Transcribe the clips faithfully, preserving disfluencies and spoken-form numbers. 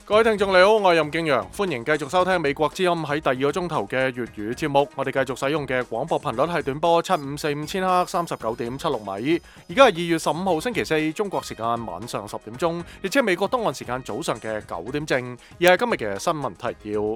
各位聽眾你好，我係任敬陽，歡迎繼續收聽美國之音喺第二個鐘頭嘅粵語節目。我哋繼續使用嘅廣播頻率係短波七五四五千赫三十九點七六米。而家係二月十五號星期四，中國時間晚上十點鐘，亦即係美國東岸時間早上嘅九點正。而係今日嘅新聞提要。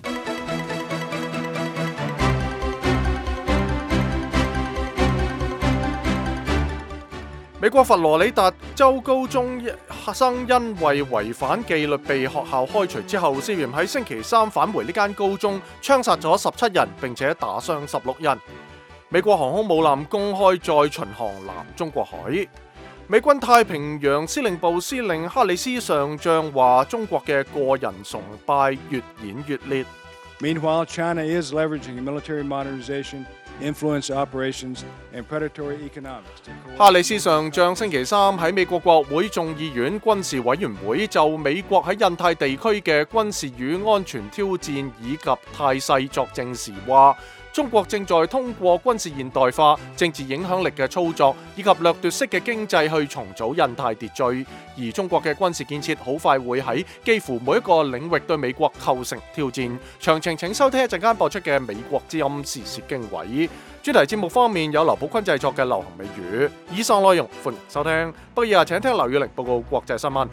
美國佛羅里達州高中生因為違反紀律被學校開除之後，涉嫌喺星期三返回呢間高中，槍殺咗十七人，並且打傷十六人。美國航空母艦公開再巡航南中國海。美軍太平洋司令部司令哈里斯上將話：中國嘅個人崇拜越演越烈。 Meanwhile, China is leveraging military modernization, influence operations, and predatory economics. 哈里斯上將星期三喺美國國會眾議院軍事委員會就美國喺印太地區嘅軍事與安全挑戰以及態勢作證時話：中國正在通過軍事現代化、政治影響力嘅操作以及掠奪式嘅經濟去重組印太秩序，而中國嘅軍事建設好快會喺幾乎每一個領域對美國構成挑戰。詳情請收聽一陣間播出嘅美國之音時事經緯。專題節目方面有劉寶坤製作嘅流行美語。以上內容歡迎收聽，不過以下請聽劉宇玲報告國際新聞。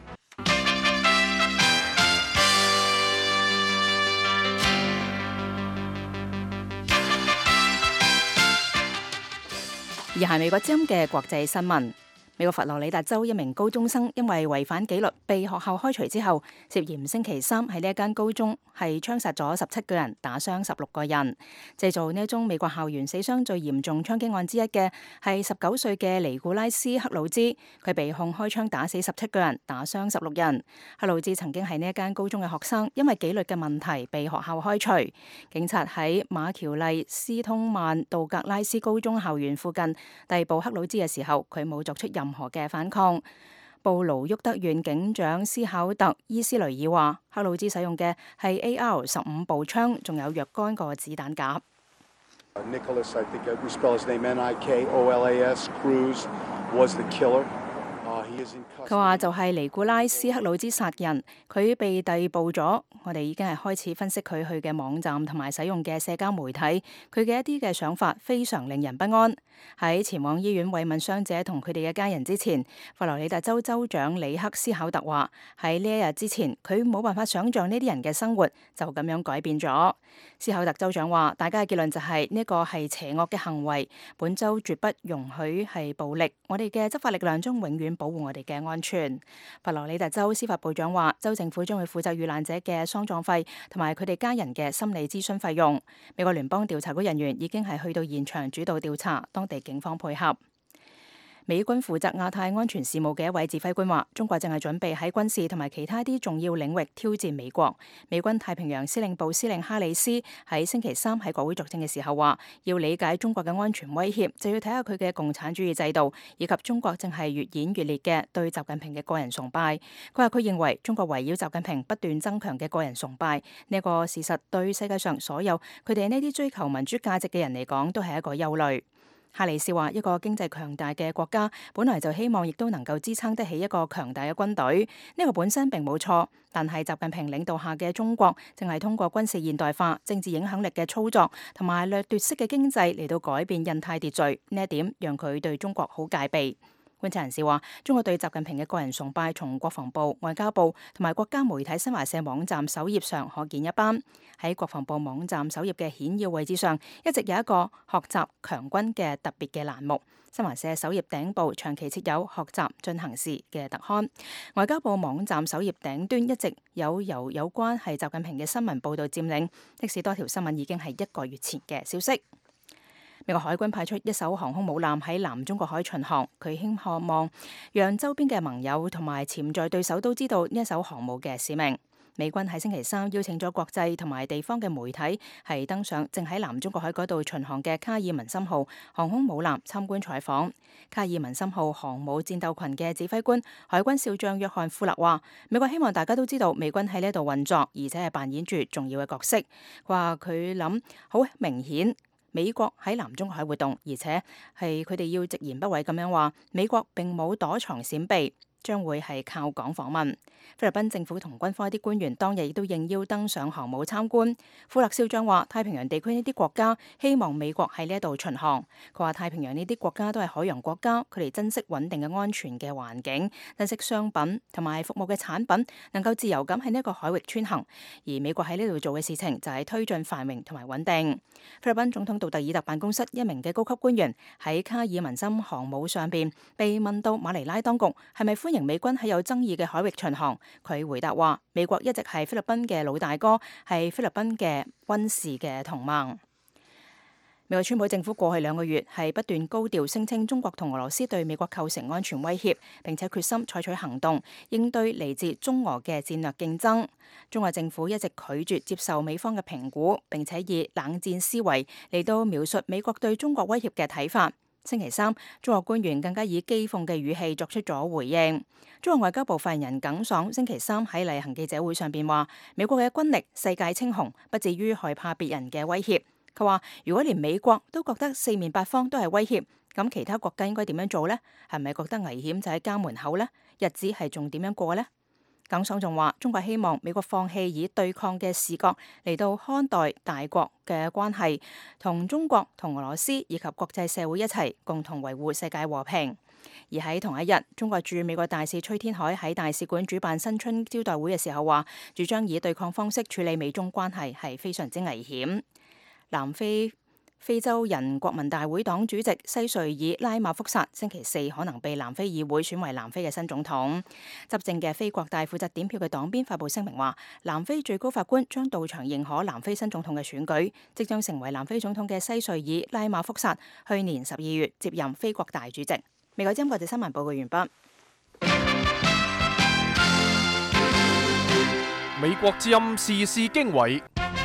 而係美國之音嘅國際新聞。美國佛羅里達州一名高中生因為違反紀律被學校開除之後，涉嫌星期三喺呢一間高中係槍殺咗十七個人，打傷十六個人。製造呢一宗美國校園死傷最嚴重槍擊案之一嘅係十九歲嘅尼古拉斯克魯茲，佢被控開槍打死十七個人，打傷十六人。克魯茲曾經係呢一間高中嘅學生，因為紀律嘅問題被學校開除。警察喺馬喬麗斯通曼道格拉斯高中校園附近逮捕克魯茲嘅時候，佢冇作出任何嘅反抗。布盧沃德縣警長斯考特伊斯雷爾話：克魯茲使用嘅係 A R 十五步槍，仲有若干個子彈夾。 Nicholas, I think we spell his name N I K O L A S, Cruz was the killer. 佢話就係尼古拉斯克魯茲殺人，佢被逮捕咗。我哋已經係開始分析佢去嘅網站同埋使用嘅社交媒體，佢嘅一啲嘅想法非常令人不安。喺前往醫院慰問傷者同佢哋嘅家人之前，佛羅里達州州長里克斯考特話：喺呢一日之前，佢冇辦法想像呢啲人嘅生活就咁樣改變咗。斯考特州長話：大家嘅結論就係呢個係邪惡嘅行為，本州絕不容許係暴力，我哋嘅執法力量將永遠保護我哋嘅安全。佛羅里達州司法部長話：州政府將會負責遇難者嘅喪葬費同埋佢哋家人嘅心理諮詢費用。美國聯邦調查局人員已經係去到現場主導調查，當地警方配合。美軍負責亞太安全事務嘅一位指揮官話：中國正係準備喺軍事同埋其他啲重要領域挑戰美國。美軍太平洋司令部司令哈里斯喺星期三喺國會作證嘅時候話：要理解中國嘅安全威脅，就要睇下佢嘅共產主義制度，以及中國正係越演越烈嘅對習近平嘅個人崇拜。佢話佢認為中國圍繞習近平不斷增強嘅個人崇拜呢個事實，對世界上所有佢哋呢啲追求民主價值嘅人嚟講，都係一個憂慮。哈里斯話：一個經濟強大嘅國家，本來就希望亦都能夠支撐得起一個強大嘅軍隊。呢個本身並冇錯，但係習近平領導下嘅中國，正係通過軍事現代化、政治影響力嘅操作同埋掠奪式嘅經濟嚟到改變印太秩序。呢一點讓佢對中國好戒備。觀察人士話：中國對習近平嘅個人崇拜，從國防部、外交部同埋國家媒體新華社網站首頁上可見一斑。喺國防部網站首頁嘅顯要位置上，一直有一個學習強軍嘅特別嘅欄目。新華社首頁頂部長期設有學習進行時嘅特刊。外交部網站首頁頂端一直有由有關係習近平嘅新聞報導佔領，即使多條新聞已經係一個月前嘅消息。美國海軍派出一艘航空母艦喺南中國海巡航，佢希望讓周邊嘅盟友同埋潛在對手都知道呢一艘航母嘅使命。美軍喺星期三邀請咗國際同埋地方嘅媒體係登上正喺南中國海嗰度巡航嘅卡爾文森號航空母艦參觀採訪。卡爾文森號航母戰鬥群嘅指揮官海軍少將約翰富勒話：美國希望大家都知道美軍喺呢度運作，而且係扮演住重要嘅角色。佢話佢諗好明顯，美國喺南中國海活動，而且係佢哋要直言不諱咁樣話，美國並冇躲藏閃避。 將會係靠港訪問。菲律賓政府同軍方一啲官員當日亦都應邀登上航母參觀。庫勒少將話：太平洋地區呢啲國家希望美國喺呢一度巡航。佢話太平洋呢啲國家都係海洋國家，佢哋珍惜穩定嘅安全嘅環境，珍惜商品同埋服務嘅產品能夠自由咁喺呢一個海域穿行。而美國喺呢度做嘅事情就係推進繁榮同埋穩定。菲律賓總統杜特爾特辦公室一名嘅高級官員喺卡爾文森航母上邊被問到馬尼拉當局係咪歡迎美軍喺有爭議嘅海域巡航，佢回答話：美國一直係菲律賓嘅老大哥，係菲律賓嘅軍事嘅同盟。美國川普政府過去兩個月係不斷高調聲稱中國同俄羅斯對美國構成安全威脅，並且決心採取行動應對嚟自中俄嘅戰略競爭。中國政府一直拒絕接受美方嘅評估，並且以冷戰思維嚟到描述美國對中國威脅嘅睇法。星期三，中國官員更加以譏諷嘅語氣作出咗回應。中國外交部發言人耿爽星期三喺例行記者會上邊話：美國嘅軍力世界稱雄，不至於害怕別人嘅威脅。佢話：如果連美國都覺得四面八方都係威脅，咁其他國家應該點樣做呢？係咪覺得危險就喺家門口呢？日子係仲點樣過呢？耿爽仲話：中國希望美國放棄以對抗嘅視角嚟到看待大國嘅關係，同中國同俄羅斯以及國際社會一齊共同維護世界和平。而喺同一日，中國駐美國大使崔天凱喺大使館主辦新春招待會嘅時候話，主張以對抗方式處理美中關係係非常之危險。南非非洲人國民大會黨主席西瑞爾拉馬福薩星期四可能被南非議會選為南非嘅新總統。執政嘅非國大負責點票嘅黨鞭發佈聲明話，南非最高法官將到場認可南非新總統嘅選舉。即將成為南非總統嘅西瑞爾拉馬福薩去年十二月接任非國大主席。美國之音國際新聞報告完畢。 美國之音時事經緯。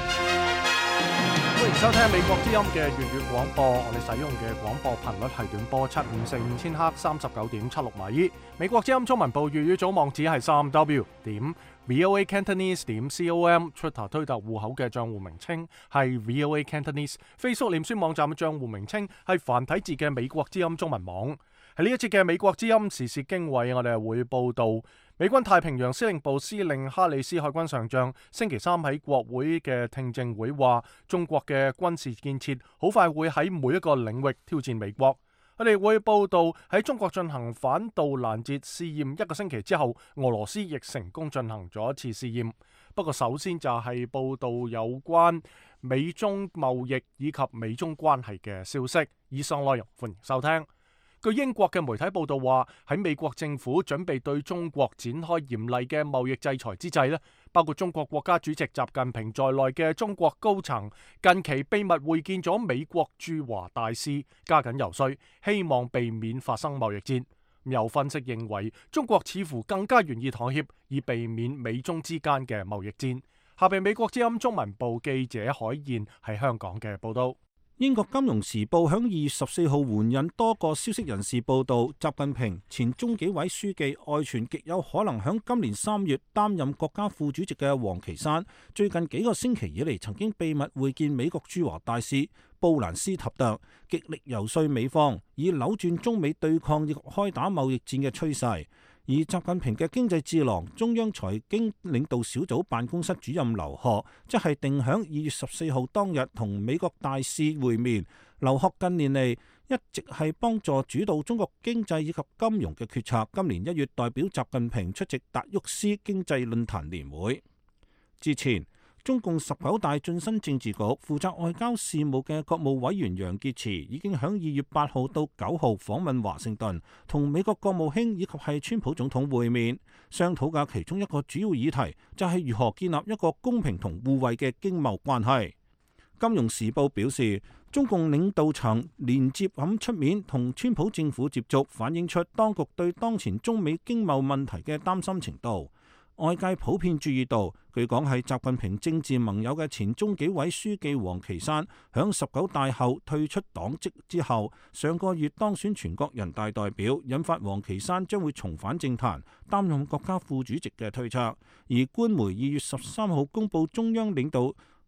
歡迎收聽美國之音嘅粵語廣播，我哋使用嘅廣播頻率係短波七五四五千赫三十九點七六米。美國之音中文部粵語組網址係三 w 點 voa cantonese 點 com，Twitter 推特戶口嘅賬戶名稱係 voa cantonese，Facebook 臉書網站嘅賬戶名稱係繁體字嘅美國之音中文網。喺呢一節嘅美國之音時事經緯，我哋係會報道美軍太平洋司令部司令哈里斯海軍上將星期三喺國會嘅聽證會話，中國嘅軍事建設好快會喺每一個領域挑戰美國。我哋會報道喺中國進行反導攔截試驗一個星期之後，俄羅斯亦成功進行咗一次試驗。不過首先就係報道有關美中貿易以及美中關係嘅消息。以上內容歡迎收聽。據英國嘅媒體報道話，喺美國政府準備對中國展開嚴厲嘅貿易制裁之際咧，包括中國國家主席習近平在內嘅中國高層近期秘密會見咗美國駐華大使，加緊游說，希望避免發生貿易戰。有分析認為，中國似乎更加願意妥協，以避免美中之間嘅貿易戰。下邊美國之音中文部記者海燕喺香港嘅報道。 英國金融時報響二月十四號援引多個消息人士報道，習近平前中紀委書記外傳極有可能響今年三月擔任國家副主席嘅王岐山，最近幾個星期以嚟曾經秘密會見美國駐華大使布蘭斯塔特，極力游說美方以扭轉中美對抗以及開打貿易戰嘅趨勢。而習近平嘅經濟智囊、中央財經領導小組辦公室主任劉鶴，即係定響二月十四號當日同美國大使會面。劉鶴近年嚟一直係幫助主導中國經濟以及金融嘅決策。今年一月代表習近平出席達沃斯經濟論壇年會。之前，中共十九大晉身政治局負責外交事務嘅國務委員楊潔篪已經響二月八號到九號訪問華盛頓，同美國國務卿以及係川普總統會面，商討嘅其中一個主要議題就係如何建立一個公平同互惠嘅經貿關係。金融時報表示，中共領導層連接咁出面同川普政府接觸，反映出當局對當前中美經貿問題嘅擔心程度。外界普遍注意到，據講係習近平政治盟友嘅前中紀委書記王岐山，響十九大後退出黨職之後，上個月當選全國人大代表，引發王岐山將會重返政壇，擔任國家副主席嘅推測。而官媒二月十三號公佈中央領導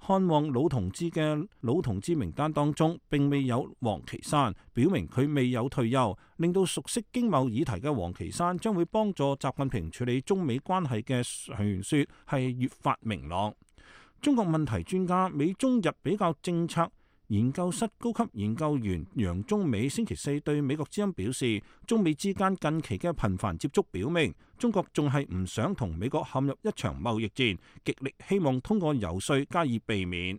看望老同志嘅老同志名單當中並未有王岐山，表明佢未有退休，令到熟悉經貿議題嘅王岐山將會幫助習近平處理中美關係嘅傳說係越發明朗。中國問題專家、美中日比較政策研究室高級研究員楊中美星期四對美國之音表示，中美之間近期嘅頻繁接觸表明，中國仲係唔想同美國陷入一場貿易戰，極力希望通過遊說加以避免。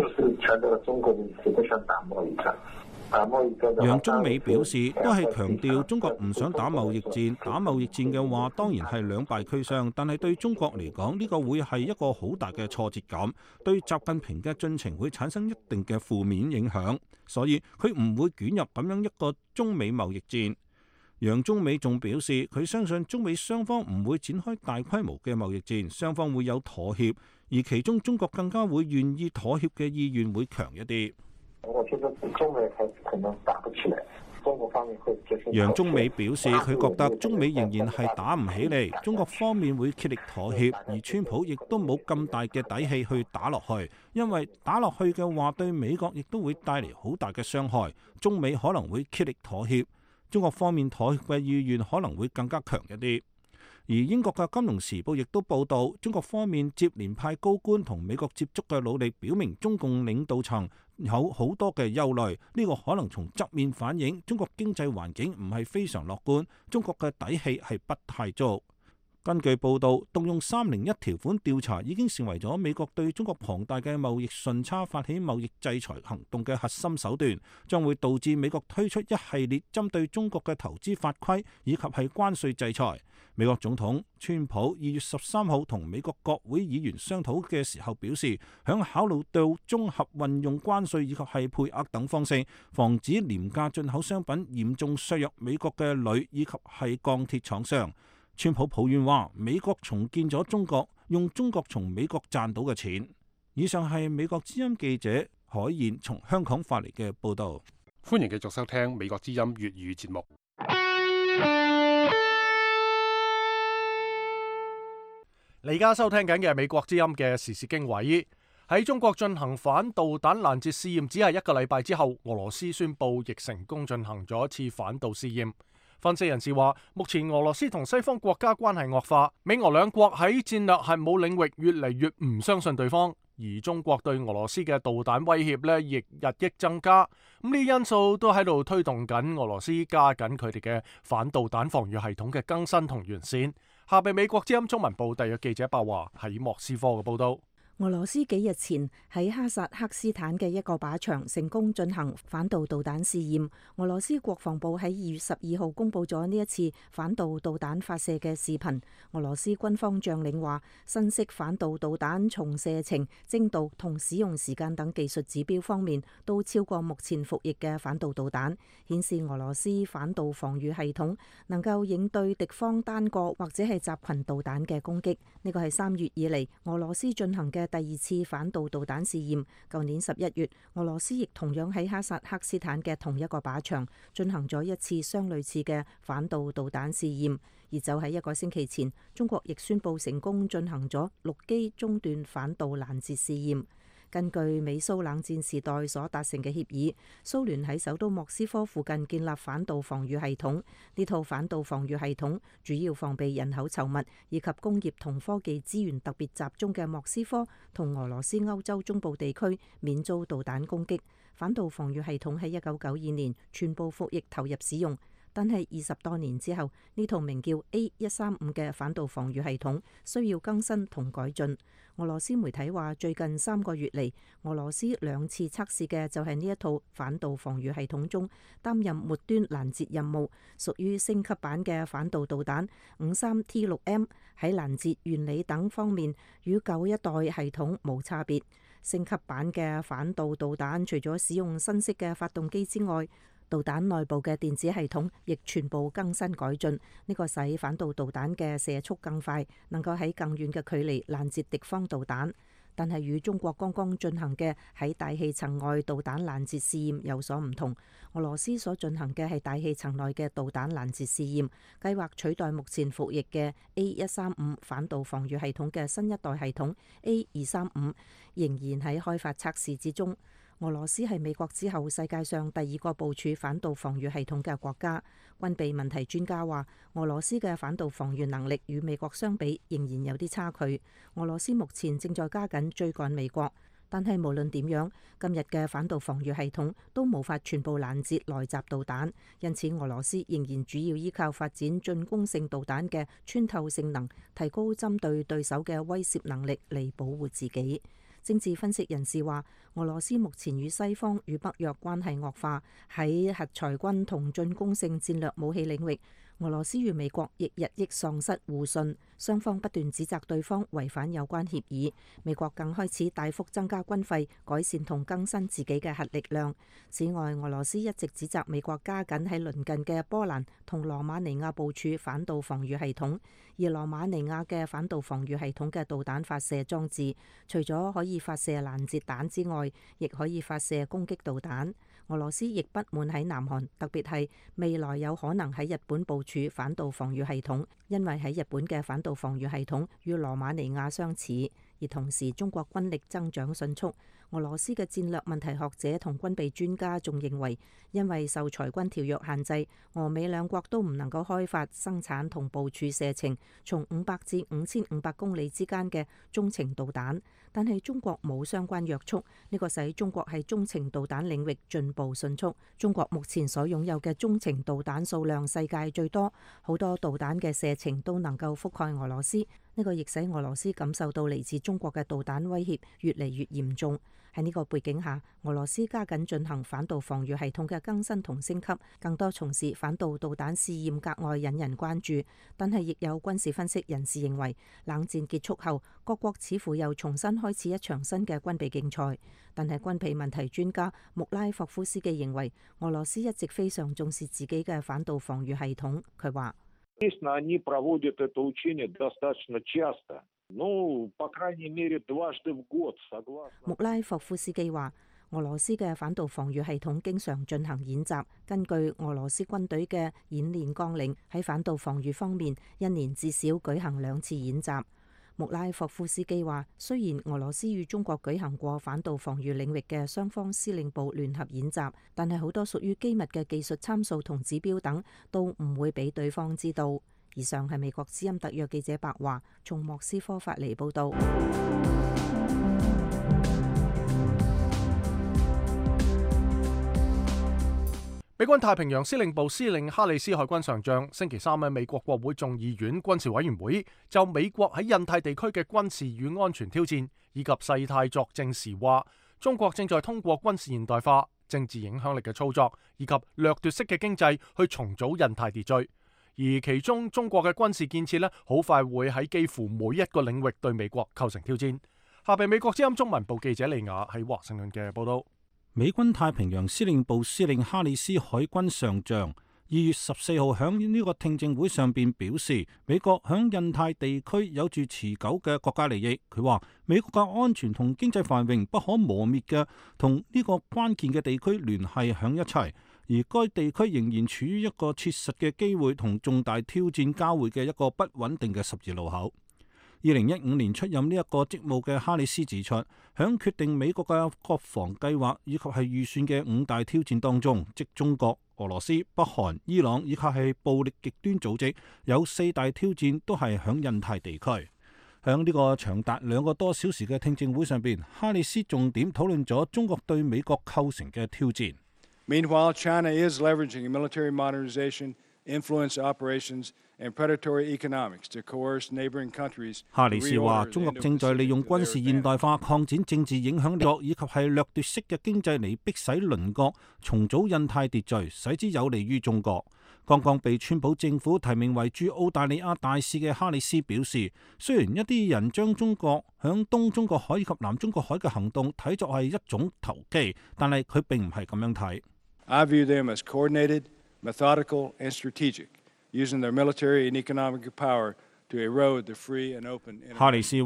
楊中美表示，都係強調中國唔想打貿易戰，打貿易戰嘅話當然係兩敗俱傷，但係對中國嚟講呢個會係一個好大嘅挫折感，對習近平嘅進程會產生一定嘅負面影響，所以佢唔會捲入咁樣一個中美貿易戰。楊中美仲表示，佢相信中美雙方唔會展開大規模嘅貿易戰，雙方會有妥協，而其中中國更加會願意妥協嘅意願會強一啲。 我覺得中美還可能打不起來，中國方面會接受。 楊中美表示，佢覺得中美仍然係打唔起嚟，中國方面會竭力妥協，而川普亦都冇咁大嘅底氣去打落去，因為打落去嘅話對美國亦都會帶嚟好大嘅傷害。中美可能會竭力妥協，中國方面妥協嘅意願可能會更加強一啲。而英國嘅《金融時報》亦都報導，中國方面接連派高官同美國接觸嘅努力，表明中共領導層有好多嘅憂慮。呢個可能從側面反映中國經濟環境唔係非常樂觀，中國嘅底氣係不太足。根據報導，動用三零一條款調查已經成為咗美國對中國龐大嘅貿易順差發起貿易制裁行動嘅核心手段，將會導致美國推出一系列針對中國嘅投資法規以及係關稅制裁。美國總統川普二月十三號同美國國會議員商討嘅時候表示，響考慮到綜合運用關稅以及係配額等方式，防止廉價進口商品嚴重削弱美國嘅鋁以及係鋼鐵廠商。川普抱怨話，美國重建咗中國，用中國從美國賺到嘅錢。以上係美國之音記者海燕從香港發嚟嘅報導。 歡迎繼續收聽美國之音粵語節目。你而家收聽緊嘅係美國之音嘅時事經緯。喺中國進行反導彈攔截試驗只係一個禮拜之後，俄羅斯宣布亦成功進行咗一次反導試驗。分析人士話，目前俄羅斯同西方國家關係惡化，美俄兩國喺戰略核武領域越嚟越唔相信對方，而中國對俄羅斯嘅導彈威脅呢亦日益增加。咁呢啲因素都喺度推動緊俄羅斯加緊佢哋嘅反導彈防禦系統嘅更新同完善。下邊美國之音中文部特約記者白華喺莫斯科嘅報道。 俄羅斯幾日前喺哈薩克斯坦嘅一個靶場成功進行反導導彈試驗。俄羅斯國防部喺二月十二號公布咗呢一次反導導彈發射嘅視頻。俄羅斯軍方將領話，新式反導導彈從射程、精度同使用時間等技術指標方面都超過目前服役嘅反導導彈，顯示俄羅斯反導防禦系統能夠應對敵方單個或者係集群導彈嘅攻擊。呢個係三月以嚟俄羅斯進行嘅第二次反導導彈試驗。舊年十一月，俄羅斯亦同樣喺哈薩克斯坦嘅同一個靶場進行咗一次相類似嘅反導導彈試驗。而就喺一個星期前，中國亦宣布成功進行咗陸基中段反導攔截試驗。根據美蘇冷戰時代所達成嘅協議，蘇聯喺首都莫斯科附近建立反導防禦系統。呢套反導防禦系統主要防備人口稠密以及工業同科技資源特別集中嘅莫斯科同俄羅斯歐洲中部地區免遭導彈攻擊。反導防禦系統喺一九九二年全部服役投入使用。但係二十多年之後，呢套名叫 A 一三五嘅反導防禦系統需要更新同改進。俄羅斯媒體話，最近三個月嚟，俄羅斯兩次測試嘅就係呢一套反導防禦系統中擔任末端攔截任務，屬於升級版嘅反導導彈五三 T 六 M， 喺攔截原理等方面與舊一代系統無差別。升級版嘅反導導彈除咗使用新式嘅發動機之外，導彈內部嘅電子系統亦全部更新改進，呢個使反導導彈嘅射速更快，能夠喺更遠嘅距離攔截敵方導彈。 但係與中國剛剛進行嘅喺大氣層外導彈攔截試驗有所唔同。俄羅斯所進行嘅係大氣層內嘅導彈攔截試驗，計劃取代目前服役嘅 A 一三五反導防禦系統嘅新一代系統 A 二三五，仍然喺開發測試之中。俄羅斯係美國之後世界上第二個部署反導防禦系統嘅國家。軍備問題專家話，俄羅斯嘅反導防禦能力與美國相比仍然有啲差距。俄羅斯目前正在加緊追趕美國，但係無論點樣，今日嘅反導防禦系統都無法全部攔截來襲導彈，因此俄羅斯仍然主要依靠發展進攻性導彈嘅穿透性能，提高針對對手嘅威懾能力嚟保護自己。政治分析人士話，俄羅斯目前與西方與北約關係惡化，喺核裁軍同進攻性戰略武器領域，俄羅斯與美國亦日益喪失互信，雙方不斷指責對方違反有關協議。美國更開始大幅增加軍費，改善同更新自己嘅核力量。此外，俄羅斯一直指責美國加緊喺鄰近嘅波蘭同羅馬尼亞部署反導防禦系統，而羅馬尼亞嘅反導防禦系統嘅導彈發射裝置，除咗可以發射攔截彈之外，亦可以發射攻擊導彈。俄羅斯亦不滿喺南韓，特別係未來有可能喺日本部署反導防禦系統，因為喺日本嘅反導防禦系統與羅馬尼亞相似。而同時，中國軍力增長迅速。俄羅斯嘅戰略問題學者同軍備專家仲認為，因為受裁軍條約限制，俄美兩國都唔能夠開發生產同部署射程從五百至五千五百公里之間嘅中程導彈。但係中國冇相關約束，呢個使中國喺中程導彈領域進步迅速。中國目前所擁有嘅中程導彈數量世界最多，好多導彈嘅射程都能夠覆蓋俄羅斯。呢個亦使俄羅斯感受到嚟自中國嘅導彈威脅越嚟越嚴重。喺呢個背景下，俄羅斯加緊進行反導防禦系統嘅更新同升級，更多從事反導導彈試驗格外引人關注。但係亦有軍事分析人士認為，冷戰結束後，各國似乎又重新開始一場新嘅軍備競賽。但係軍備問題專家穆拉霍夫斯基認為，俄羅斯一直非常重視自己嘅反導防禦系統。佢話：穆拉霍夫斯基話，俄羅斯嘅反導防禦系統經常進行演習。根據俄羅斯軍隊嘅演練綱領，喺反導防禦方面，一年至少舉行兩次演習。穆拉霍夫斯基話，雖然俄羅斯與中國舉行過反導防禦領域嘅雙方司令部聯合演習，但係好多屬於機密嘅技術參數同指標等都唔會俾對方知道。以上係美國之音特約記者白華從莫斯科發嚟報道。 美軍太平洋司令部司令哈里斯海軍上將星期三喺美國國會眾議院軍事委員會就美國喺印太地區嘅軍事與安全挑戰以及事態作證時話，中國正在通過軍事現代化、政治影響力嘅操作以及掠奪式嘅經濟去重組印太秩序，而其中中國嘅軍事建設呢，好快會喺幾乎每一個領域對美國構成挑戰。下邊美國之音中文部記者利亞喺華盛頓嘅報道。 美軍太平洋司令部司令哈里斯海軍上將二月十四號響呢個聽證會上邊表示，美國響印太地區有住持久嘅國家利益。佢話美國嘅安全同經濟繁榮不可磨滅嘅同呢個關鍵嘅地區聯繫響一齊，而該地區仍然處於一個切實嘅機會同重大挑戰交匯嘅一個不穩定嘅十字路口。二零一五年出任呢一個職務嘅哈里斯指出，響決定美國嘅國防計劃以及係預算嘅五大挑戰當中，即中國、俄羅斯、北韓、伊朗以及係暴力極端組織，有四大挑戰都係響印太地區。響呢個長達兩個多小時嘅聽證會上邊，哈里斯重點討論咗中國對美國構成嘅挑戰。 Meanwhile, China is leveraging military modernization, influence operations, and predatory economics to coerce neighboring countries. 哈里斯話：中國正在利用軍事現代化擴展政治影響力，以及係掠奪式嘅經濟嚟迫使鄰國重組印太秩序，使之有利於中國。剛剛被川普政府提名為駐澳大利亞大使嘅哈里斯表示，雖然一啲人將中國響東中國海以及南中國海嘅行動睇作係一種投機，但係佢並唔係咁樣睇。 I view them as coordinated, methodical, and strategic, using their military and economic power to erode the free and open. 哈里斯話：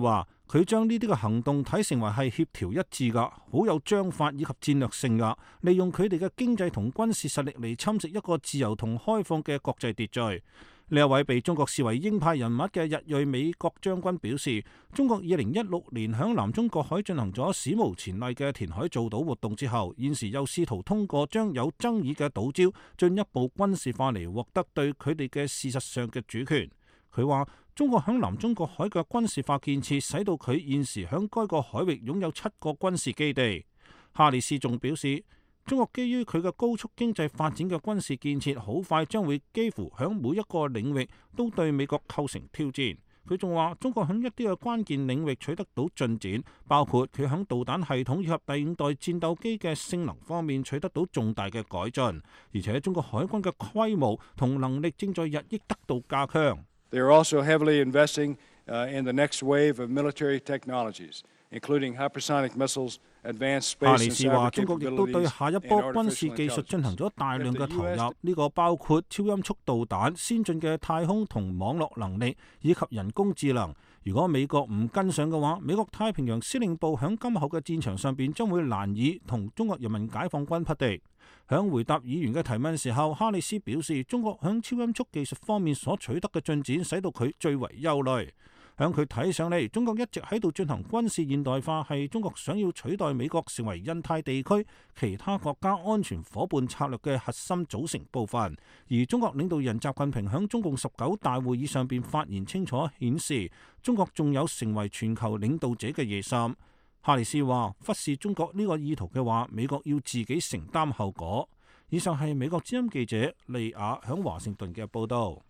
佢將呢啲嘅行動睇成為係協調一致㗎，好有章法以及戰略性㗎，利用佢哋嘅經濟同軍事實力嚟侵蝕一個自由同開放嘅國際秩序。呢一位被中國視為鷹派人物嘅日裔美國將軍表示，中國二零一六年響南中國海進行咗史無前例嘅填海造島活動之後，現時又試圖通過將有爭議嘅島礁進一步軍事化嚟獲得對佢哋嘅事實上嘅主權。佢話中國響南中國海嘅軍事化建設，使到佢現時響該個海域擁有七個軍事基地。哈里斯仲表示，中國基於佢嘅高速經濟發展嘅軍事建設，好快將會幾乎響每一個領域都對美國構成挑戰。佢仲話，中國響一啲嘅關鍵領域取得到進展，包括佢響導彈系統以及第五代戰鬥機嘅性能方面取得到重大嘅改進，而且中國海軍嘅規模同能力正在日益得到加強。 They are also heavily investing uh, in the next wave of military technologies, including hypersonic missiles, advanced space and cyber capabilities, 哈里斯話：中國亦都對下一波軍事技術進行咗大量嘅投入，呢個包括超音速導彈、先進嘅太空同網絡能力以及人工智能。如果美國唔跟上嘅話，美國太平洋司令部響今後嘅戰場上邊將會難以同中國人民解放軍匹敵。響回答議員嘅提問時候，哈里斯表示，中國響超音速技術方面所取得嘅進展，使到佢最為憂慮。響佢睇上嚟，中國一直喺度進行軍事現代化，係中國想要取代美國成為印太地區其他國家安全夥伴策略嘅核心組成部分。而中國領導人習近平響中共十九大會議上邊發言清楚顯示，中國仲有成為全球領導者嘅野心。哈里斯話：忽視中國呢個意圖嘅話，美國要自己承擔後果。以上係美國之音記者利亞響華盛頓嘅報導。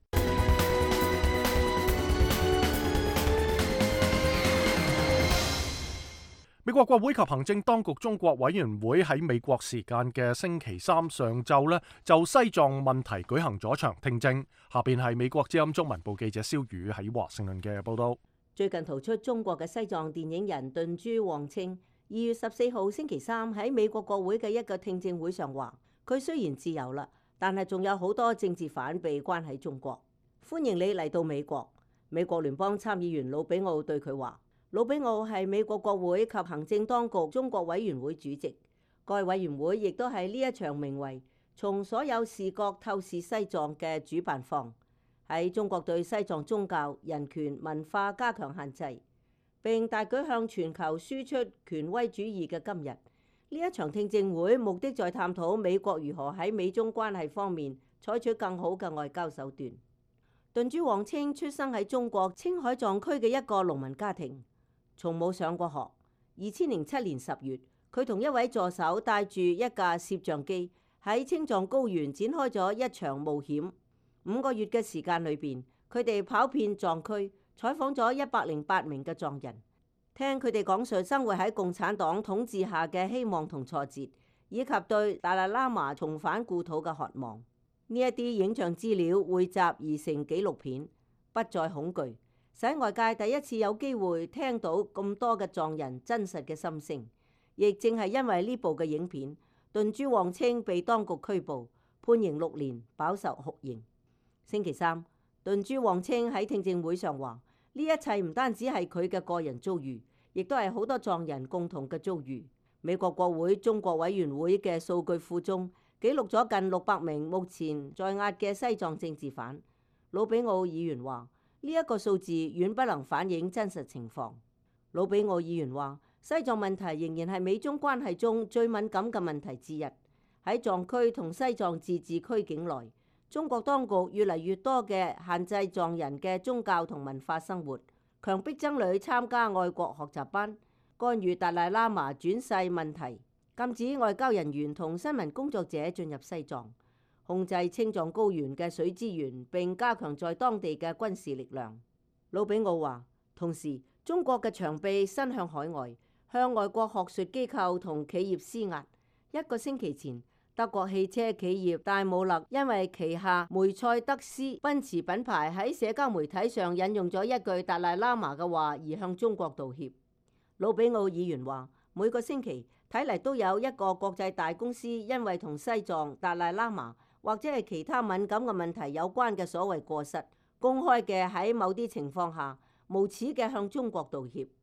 美國國會及行政當局中國委員會喺美國時間嘅星期三上晝呢，就西藏問題舉行咗場聽證。下邊係美國之音中文部記者蕭宇喺華盛頓嘅報導。 最近逃出中國嘅西藏電影人頓珠旺清，二月十四號星期三喺美國國會嘅一個聽證會上話，佢雖然自由啦，但係仲有好多政治犯被關喺中國。歡迎你嚟到美國。美國聯邦參議員魯比奧對佢話。魯比奧係美國國會及行政當局中國委員會主席，該委員會亦都係呢一場名為從所有視角透視西藏嘅主辦方。喺中國對西藏宗教、人權、文化加強限制，並大舉向全球輸出權威主義嘅今日，呢一場聽證會目的在探討美國如何喺美中關係方面採取更好嘅外交手段。頓珠旺清出生喺中國青海藏區嘅一個農民家庭，從冇上過學。二千零七年十月，佢同一位助手帶住一架攝像機喺青藏高原展開咗一場冒險。五個月嘅時間裏邊，佢哋跑遍藏區，採訪咗一百零八名嘅藏人，聽佢哋講述生活喺共產黨統治下嘅希望同挫折，以及對達賴喇嘛重返故土嘅渴望。呢一啲影像資料匯集而成紀錄片《不再恐懼》，使外界第一次有機會聽到咁多嘅藏人真實嘅心聲。亦正係因為呢部嘅影片，頓珠旺清被當局拘捕，判刑六年，飽受酷刑。星期三，頓珠旺清喺聽證會上話：呢一切唔單止係佢嘅個人遭遇，亦都係好多藏人共同嘅遭遇。美國國會中國委員會嘅數據庫中記錄咗近六百名目前在押嘅西藏政治犯。魯比奧議員話：呢一個數字遠不能反映真實情況。魯比奧議員話：西藏問題仍然係美中關係中最敏感嘅問題之一。喺藏區同西藏自治區境內，中國當局越嚟越多嘅限制藏人嘅宗教同文化生活，強迫僧侶參加愛國學習班，干預達賴喇嘛轉世問題，禁止外交人員同新聞工作者進入西藏，控制青藏高原嘅水資源，並加強在當地嘅軍事力量。魯比奧話：同時，中國嘅長臂伸向海外，向外國學術機構同企業施壓。一個星期前，德國汽車企業戴姆勒因為旗下梅賽德斯奔馳品牌喺社交媒體上引用咗一句達賴喇嘛嘅話而向中國道歉。魯比奧議員話：每個星期睇嚟都有一個國際大公司因為同西藏、達賴喇嘛或者係其他敏感嘅問題有關嘅所謂過失，公開嘅喺某啲情況下無恥嘅向中國道歉。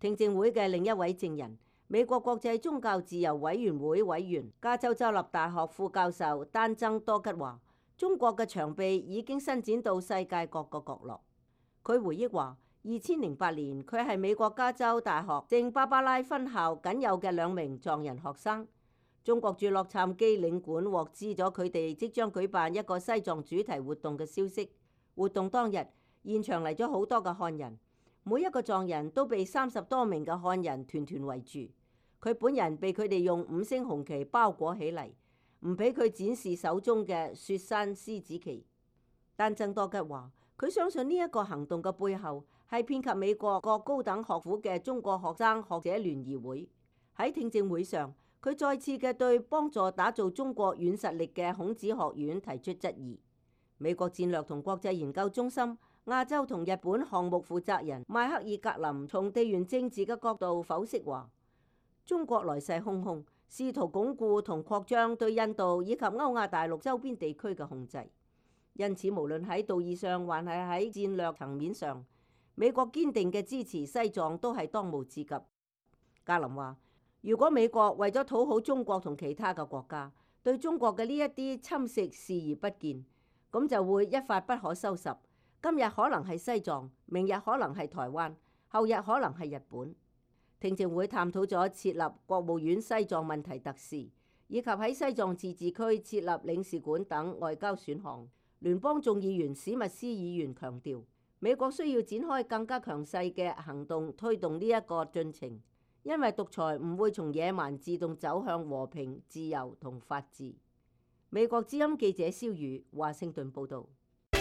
聽證會嘅另一位證人，美國國際宗教自由委員會委員、加州州立大學副教授丹增多吉話，中國嘅長臂已經伸展到世界各個角落。佢回憶話，二千零八年佢係美國加州大學聖芭芭拉分校僅有嘅兩名藏人學生。中國駐洛杉磯領館獲知咗佢哋即將舉辦一個西藏主題活動嘅消息。活動當日，現場嚟咗好多嘅漢人，每一個藏人都被三十多名嘅漢人團團圍住。佢本人被佢哋用五星紅旗包裹起嚟，唔俾佢展示手中嘅雪山獅子旗。丹增多吉話，佢相信呢一個行動嘅背後係遍及美國各高等學府嘅中國學生學者聯誼會。喺聽證會上，佢再次嘅對幫助打造中國軟實力嘅孔子學院提出質疑。美國戰略同國際研究中心亞洲同日本項目負責人邁克爾格林從地緣政治嘅角度剖析話，中國來勢洶洶，試圖鞏固同擴張對印度以及歐亞大陸周邊地區嘅控制。因此，無論喺道義上還係喺戰略層面上，美國堅定嘅支持西藏都係當務之急。格林話，如果美國為咗討好中國同其他嘅國家，對中國嘅呢一啲侵蝕視而不見，咁就會一發不可收拾。今日可能係西藏，明日可能係台灣，後日可能係日本。聽證會探討咗設立國務院西藏問題特使，以及喺西藏自治區設立領事館等外交選項。聯邦眾議員史密斯議員強調，美國需要展開更加強勢嘅行動推動呢一個進程。因為獨裁唔會從野蠻自動走向和平、自由同法治。美國之音記者蕭宇華盛頓報導。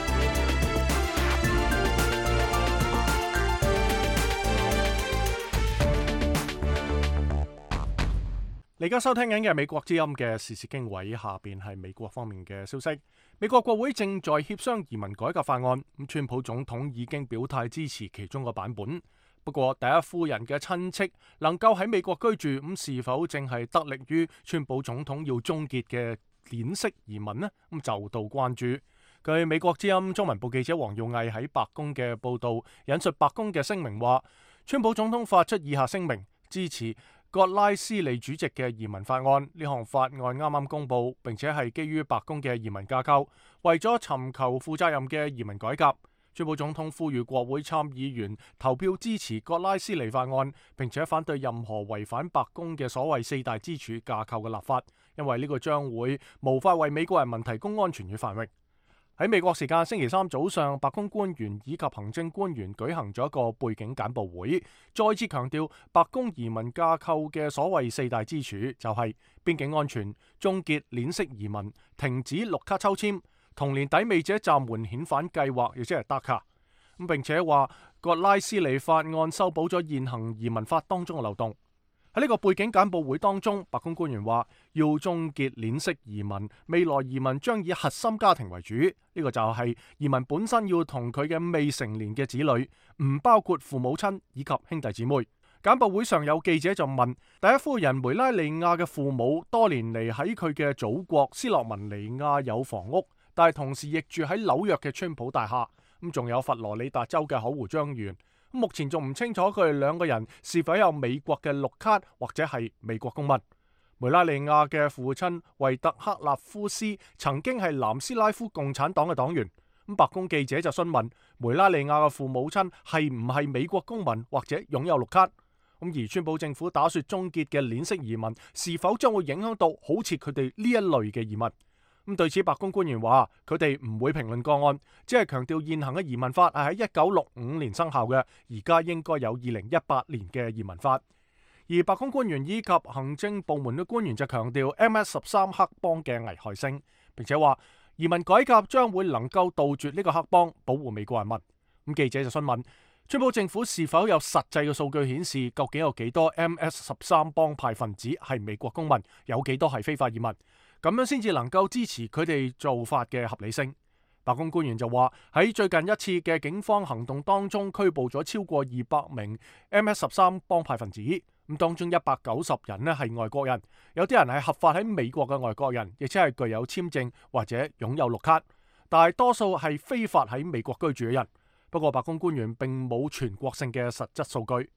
你而家收聽緊嘅美國之音嘅時事經緯，下邊係美國方面嘅消息。美國國會正在協商移民改革法案，咁川普總統已經表態支持其中個版本。不過，第一夫人嘅親戚能夠喺美國居住，咁是否正係得力於川普總統要終結嘅鏈式移民呢？咁就到關注。據美國之音中文部記者黃耀毅喺白宮嘅報導，引述白宮嘅聲明話，川普總統發出以下聲明，支持葛拉斯利主席嘅移民法案。呢項法案啱啱公佈，並且係基於白宮嘅移民架構，為咗尋求負責任嘅移民改革。川普總統呼籲國會參議員投票支持葛拉斯利法案，並且反對任何違反白宮嘅所謂四大支柱架構嘅立法，因為呢個將會無法為美國人民提供安全與繁榮。喺美國時間星期三早上，白宮官員以及行政官員舉行咗一個背景簡報會，再次強調白宮移民架構嘅所謂四大支柱就係邊境安全、終結鏈式移民、停止綠卡抽簽、同年抵美者暫緩遣返計劃，亦即係 D A C A。咁並且話葛拉斯利法案修補咗現行移民法當中嘅漏洞。喺呢個背景簡報會當中，白宮官員話要終結鏈式移民，未來移民將以核心家庭為主。呢、這個就係移民本身要同佢嘅未成年嘅子女，唔包括父母親以及兄弟姊妹。簡報會上有記者就問，第一夫人梅拉尼亞嘅父母多年嚟喺佢嘅祖國斯洛文尼亞有房屋，但係同時亦住喺紐約嘅川普大廈，咁仲有佛羅里達州嘅可湖莊園。目前仲唔清楚佢哋兩個人是否有美國嘅綠卡或者係美國公民。梅拉尼亞嘅父親維特克納夫斯曾經係南斯拉夫共產黨嘅黨員。咁白宮記者就詢問梅拉尼亞嘅父母親係唔係美國公民或者擁有綠卡。咁而川普政府打算終結嘅鏈式移民是否將會影響到好似佢哋呢一類嘅移民？咁對此，白宮官員話佢哋唔會評論個案，只係強調現行嘅移民法係喺一九六五年生效嘅，而家應該有二零一八年嘅移民法。而白宮官員以及行政部門嘅官員就強調 M S 十三黑幫嘅危害性，並且話移民改革將會能夠杜絕呢個黑幫，保護美國人民。咁記者就詢問川普政府是否有實際嘅數據顯示，究竟有幾多 M S 十三幫派分子係美國公民，有幾多係非法移民？咁樣先至能夠支持佢哋做法嘅合理性。白宮官員就話喺最近一次嘅警方行動當中，拘捕咗超過二百名 M S 十三幫派分子，咁當中一百九十人呢係外國人，有啲人係合法喺美國嘅外國人，亦即係具有簽證或者擁有綠卡，但係多數係非法喺美國居住嘅人。不過白宮官員並冇全國性嘅實質數據。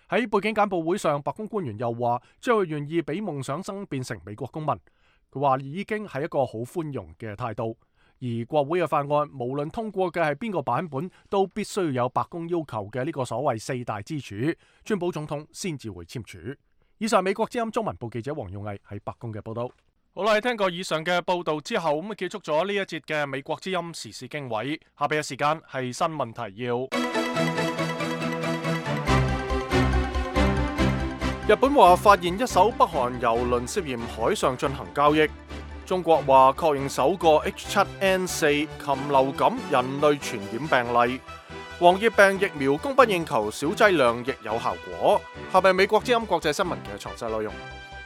喺背景簡報會上，白宮官員又話將會願意俾夢想生變成美國公民。佢話已經係一個好寬容嘅態度。而國會嘅法案無論通過嘅係邊個版本，都必須要有白宮要求嘅呢個所謂四大支柱，川普總統先至會簽署。以上美國之音中文部記者黃勇毅喺白宮嘅報道。好啦，喺聽過以上嘅報道之後，咁啊結束咗呢一節嘅美國之音時事經緯。下邊嘅時間係新聞提要。日本話發現一艘北韓郵輪涉嫌海上進行交易。中國話確認首個 H 七 N 四禽流感人類傳染病例。黃熱病疫苗供不應求，小劑量亦有效果。下邊美國之音國際新聞嘅詳細內容。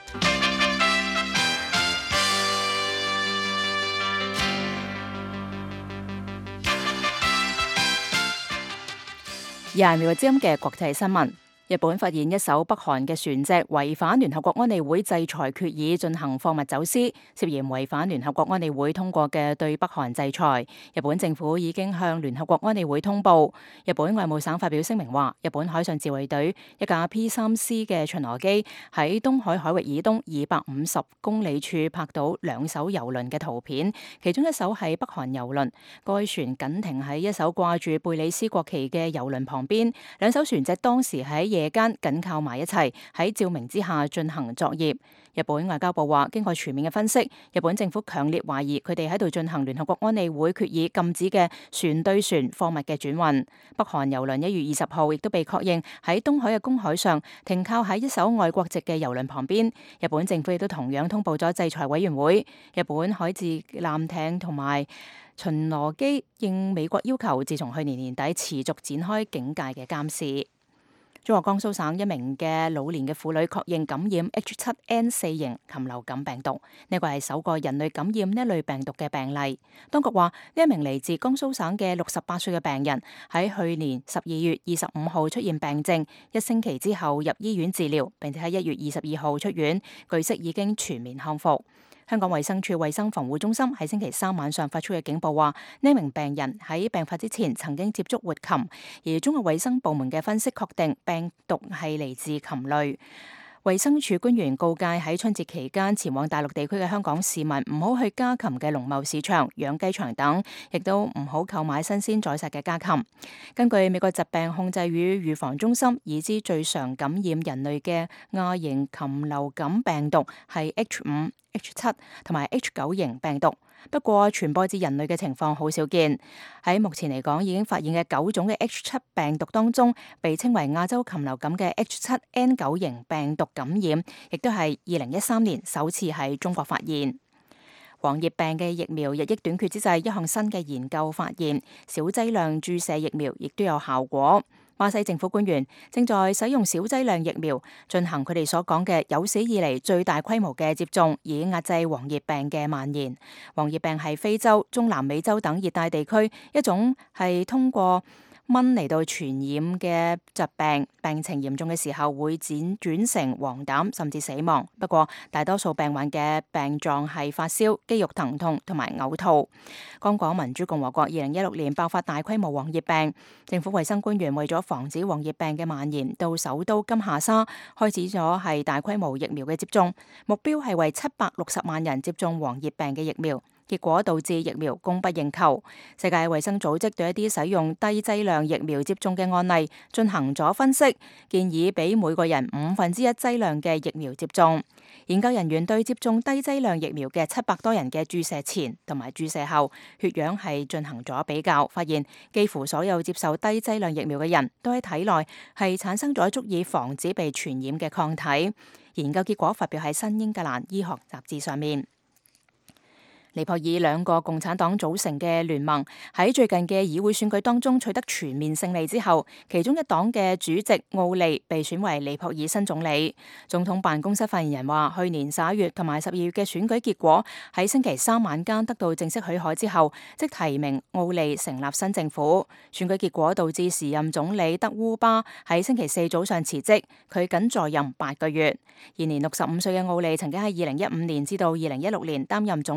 廿秒之音嘅國際新聞。日本發現一艘北韓嘅船隻違反聯合國安理會制裁決議進行貨物走私，涉嫌違反聯合國安理會通過嘅對北韓制裁。日本政府已經向聯合國安理會通報。日本外務省發表聲明話，日本海上自衛隊一架 P 三 C 嘅巡邏機喺東海海域以東二百五十公里處拍到兩艘郵輪嘅圖片，其中一艘係北韓郵輪，該船緊停喺一艘掛住貝里斯國旗嘅郵輪旁邊，兩艘船隻當時喺夜間緊靠埋一齊，喺照明之下進行作業。日本外交部話，經過全面嘅分析，日本政府強烈懷疑佢哋喺度進行聯合國安理會決議禁止嘅船對船貨物嘅轉運。北韓郵輪一月二十號亦都被確認喺東海嘅公海上停靠喺一艘外國籍嘅郵輪旁邊。日本政府亦都同樣通報咗制裁委員會。日本海自艦艇同埋巡邏機應美國要求，自從去年年底持續展開警戒嘅監視。中國江蘇省一名嘅老年嘅婦女確認感染 H 七 N 四型禽流感病毒，呢個係首個人類感染呢類病毒嘅病例。當局話呢一名嚟自江蘇省嘅六十八歲嘅病人喺去年十二月二十五號出現病症，一星期之後入醫院治療，並且喺一月二十二號出院，據悉已經全面康復。香港衛生署衛生防護中心喺星期三晚上發出嘅警報話，呢名病人喺病發之前曾經接觸活禽，而中國衛生部門嘅分析確定病毒係嚟自禽類。衛生署官員告誡喺春節期間前往大陸地區嘅香港市民唔好去家禽嘅農貿市場、養雞場等，亦都唔好購買新鮮宰殺嘅家禽。根據美國疾病控制與預防中心已知最常感染人類嘅亞型禽流感病毒係 H 五、H 七同埋 H 九型病毒。不過傳播至人類嘅情況好少見。喺目前嚟講，已經發現嘅九種嘅 H 七病毒當中，被稱為亞洲禽流感嘅 H 七 N 九型病毒感染，亦都係二零一三年首次喺中國發現。黃熱病嘅疫苗日益短缺之際，一項新嘅研究發現，小劑量注射疫苗亦都有效果。巴西政府官員正在使用小劑量疫苗進行佢哋所講嘅有史以嚟最大規模嘅接種，以壓制黃熱病嘅蔓延。黃熱病係非洲、中南美洲等熱帶地區一種係通過蚊嚟到傳染嘅疾病，病情嚴重嘅時候會輾轉成黃疸甚至死亡。不過大多數病患嘅病狀係發燒、肌肉疼痛同埋嘔吐。剛果民主共和國二零一六年爆發大規模黃熱病，政府衛生官員為咗防止黃熱病嘅蔓延，到首都金夏沙開始咗係大規模疫苗嘅接種，目標係為七百六十萬人接種黃熱病嘅疫苗。結果導致疫苗供不應求。世界衛生組織對一啲使用低劑量疫苗接種嘅案例進行咗分析，建議俾每個人五分之一劑量嘅疫苗接種。研究人員對接種低劑量疫苗嘅七百多人嘅注射前同埋注射後血氧係進行咗比較，發現幾乎所有接受低劑量疫苗嘅人都喺體內係產生咗足以防止被傳染嘅抗體。研究結果發表喺新英格蘭醫學雜誌上面。尼泊爾兩個共產黨組成嘅聯盟喺最近嘅議會選舉當中取得全面勝利之後，其中一黨嘅主席奧利被選為尼泊爾新總理。總統辦公室發言人話，去年十一月同埋十二月嘅選舉結果喺星期三晚間得到正式許可之後，即提名奧利成立新政府。選舉結果導致時任總理德烏巴喺星期四早上辭職，佢僅在任八個月。現年六十五歲嘅奧利曾經喺二零一五年至到二零一六年擔任總理。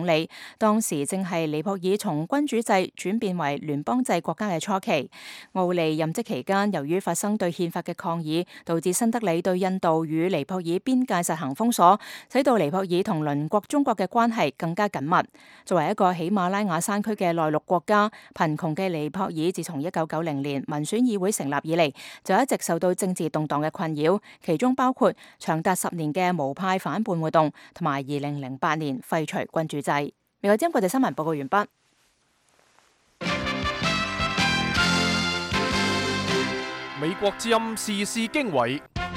當時正係尼泊爾從君主制轉變為聯邦制國家嘅初期。奧利任職期間，由於發生對憲法嘅抗議，導致新德里對印度與尼泊爾邊界實行封鎖，使到尼泊爾同鄰國中國嘅關係更加緊密。作為一個喜馬拉雅山區嘅內陸國家，貧窮嘅尼泊爾自從一九九零年民選議會成立以嚟，就一直受到政治動盪嘅困擾，其中包括長達十年嘅無派反叛活動，同埋二零零八年廢除君主制。美國之音國際新聞報告完畢。 美國之音時事經緯。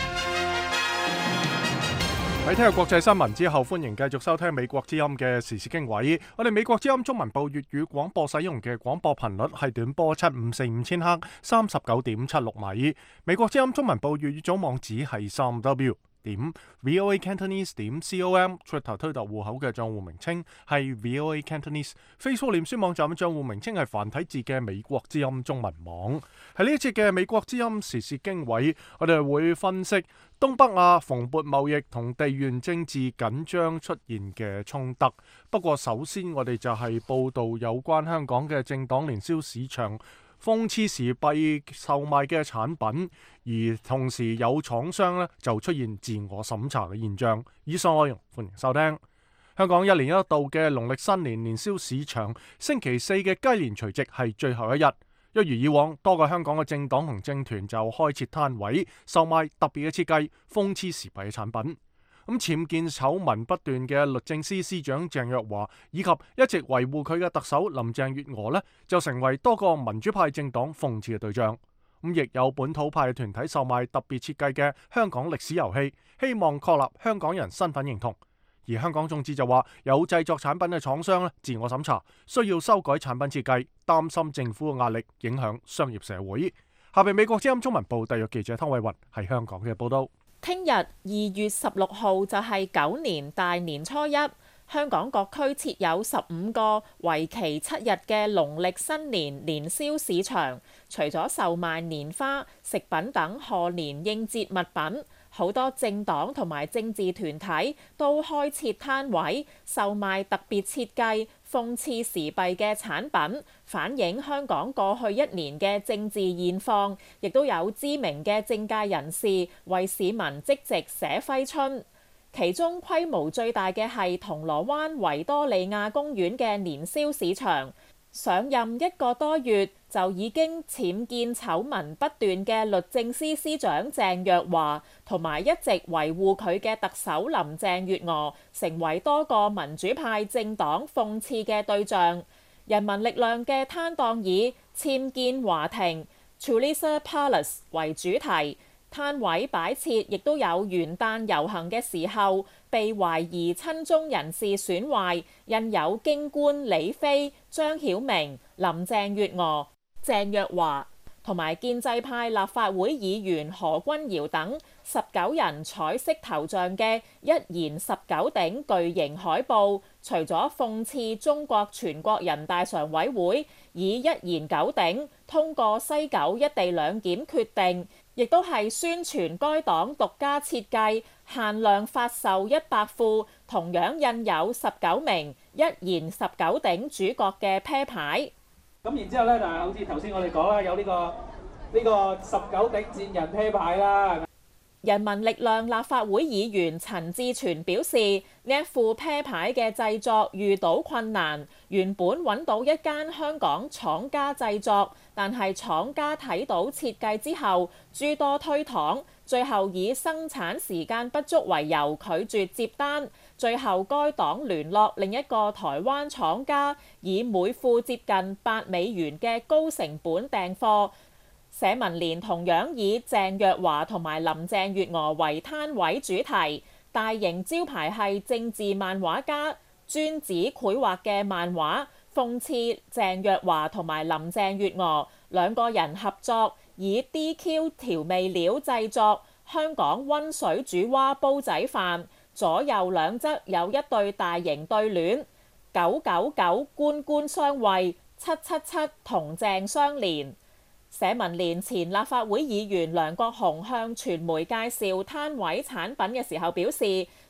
喺聽日國際新聞之後，歡迎繼續收聽美國之音嘅時事經緯。我哋美國之音中文部粵語廣播使用嘅廣播頻率係短波七五四五千赫，三十九點七六米。美國之音中文部粵語組網址係三 W 點 V O A Cantonese 點 C O M。Twitter 推特戶口嘅賬戶名稱係 V O A Cantonese。Facebook 臉書網站嘅賬戶名稱係繁體字嘅美國之音中文網。喺呢一節嘅美國之音時事經緯，我哋會分析東北亞蓬勃貿易同地緣政治緊張出現嘅衝突。不過首先我哋就係報道有關香港嘅政黨年宵市場諷刺時弊售賣嘅產品，而同時有廠商呢就出現自我審查嘅現象。以上內容歡迎收聽。香港一年一度嘅農曆新年年宵市場，星期四嘅雞年除夕係最後一日。一如以往，多個香港嘅政黨同政團就開設攤位，售賣特別嘅設計、諷刺時弊嘅產品。咁僭建醜聞不斷嘅律政司司長鄭若驊，以及一直維護佢嘅特首林鄭月娥呢，就成為多個民主派政黨諷刺嘅對象。咁亦有本土派嘅團體售賣特別設計嘅香港歷史遊戲，希望確立香港人身份認同。而香港眾志就話有製作產品嘅廠商咧自我審查，需要修改產品設計，擔心政府嘅壓力影響商業社會。下邊美國之音中文部特約記者湯偉雲喺香港嘅報道。 聽日二月十六號就係狗年大年初一，香港各區設有十五個為期七日嘅農曆新年年宵市場，除咗售賣年花、食品等賀年應節物品，好多政黨同埋政治團體都開設攤位，售賣特別設計、諷刺時弊嘅產品，反映香港過去一年嘅政治現況。亦都有知名嘅政界人士為市民積極寫揮春。其中規模最大嘅係銅鑼灣維多利亞公園嘅年宵市場。上任一個多月就已經僭建醜聞不斷嘅律政司司長鄭若驊，同埋一直維護佢嘅特首林鄭月娥，成為多個民主派政黨諷刺嘅對象。人民力量嘅攤檔以僭建華庭 Chulisa Palace 為主題，攤位擺設亦都有元旦遊行嘅時候被懷疑親中人士損壞，印有京官李飛、張曉明、林鄭月娥、鄭若驊同埋建制派立法會議員何君堯等十九人彩色頭像嘅一言十九頂巨型海報，除咗諷刺中國全國人大常委會以一言九鼎通過西九一地兩檢決定，亦都係宣傳該黨獨家設計限量發售一百副，同樣印有十九名一言十九鼎主角嘅啤牌。 咁然之後咧，就係好似頭先我哋講啦，有呢個呢個十九鼎戰人啤牌啦。 人民力量立法會議員陳志全表示，呢一副啤牌嘅製作遇到困難，原本揾到一間香港廠家製作，但係廠家睇到設計之後諸多推搪，最後以生產時間不足為由拒絕接單。最後該黨聯絡另一個台灣廠家，以每副接近八美元嘅高成本訂貨。社民連同樣以鄭若驊同埋林鄭月娥為攤位主題，大型招牌係政治漫畫家專紙繪畫嘅漫畫，諷刺鄭若驊同埋林鄭月娥兩個人合作，以 D Q 調味料製作香港溫水煮蛙煲仔飯，左右兩側有一對大型對聯：九九九官官相衛，七七七同鄭相連。社民連前立法會議員梁國雄向傳媒介紹攤位產品嘅時候表示，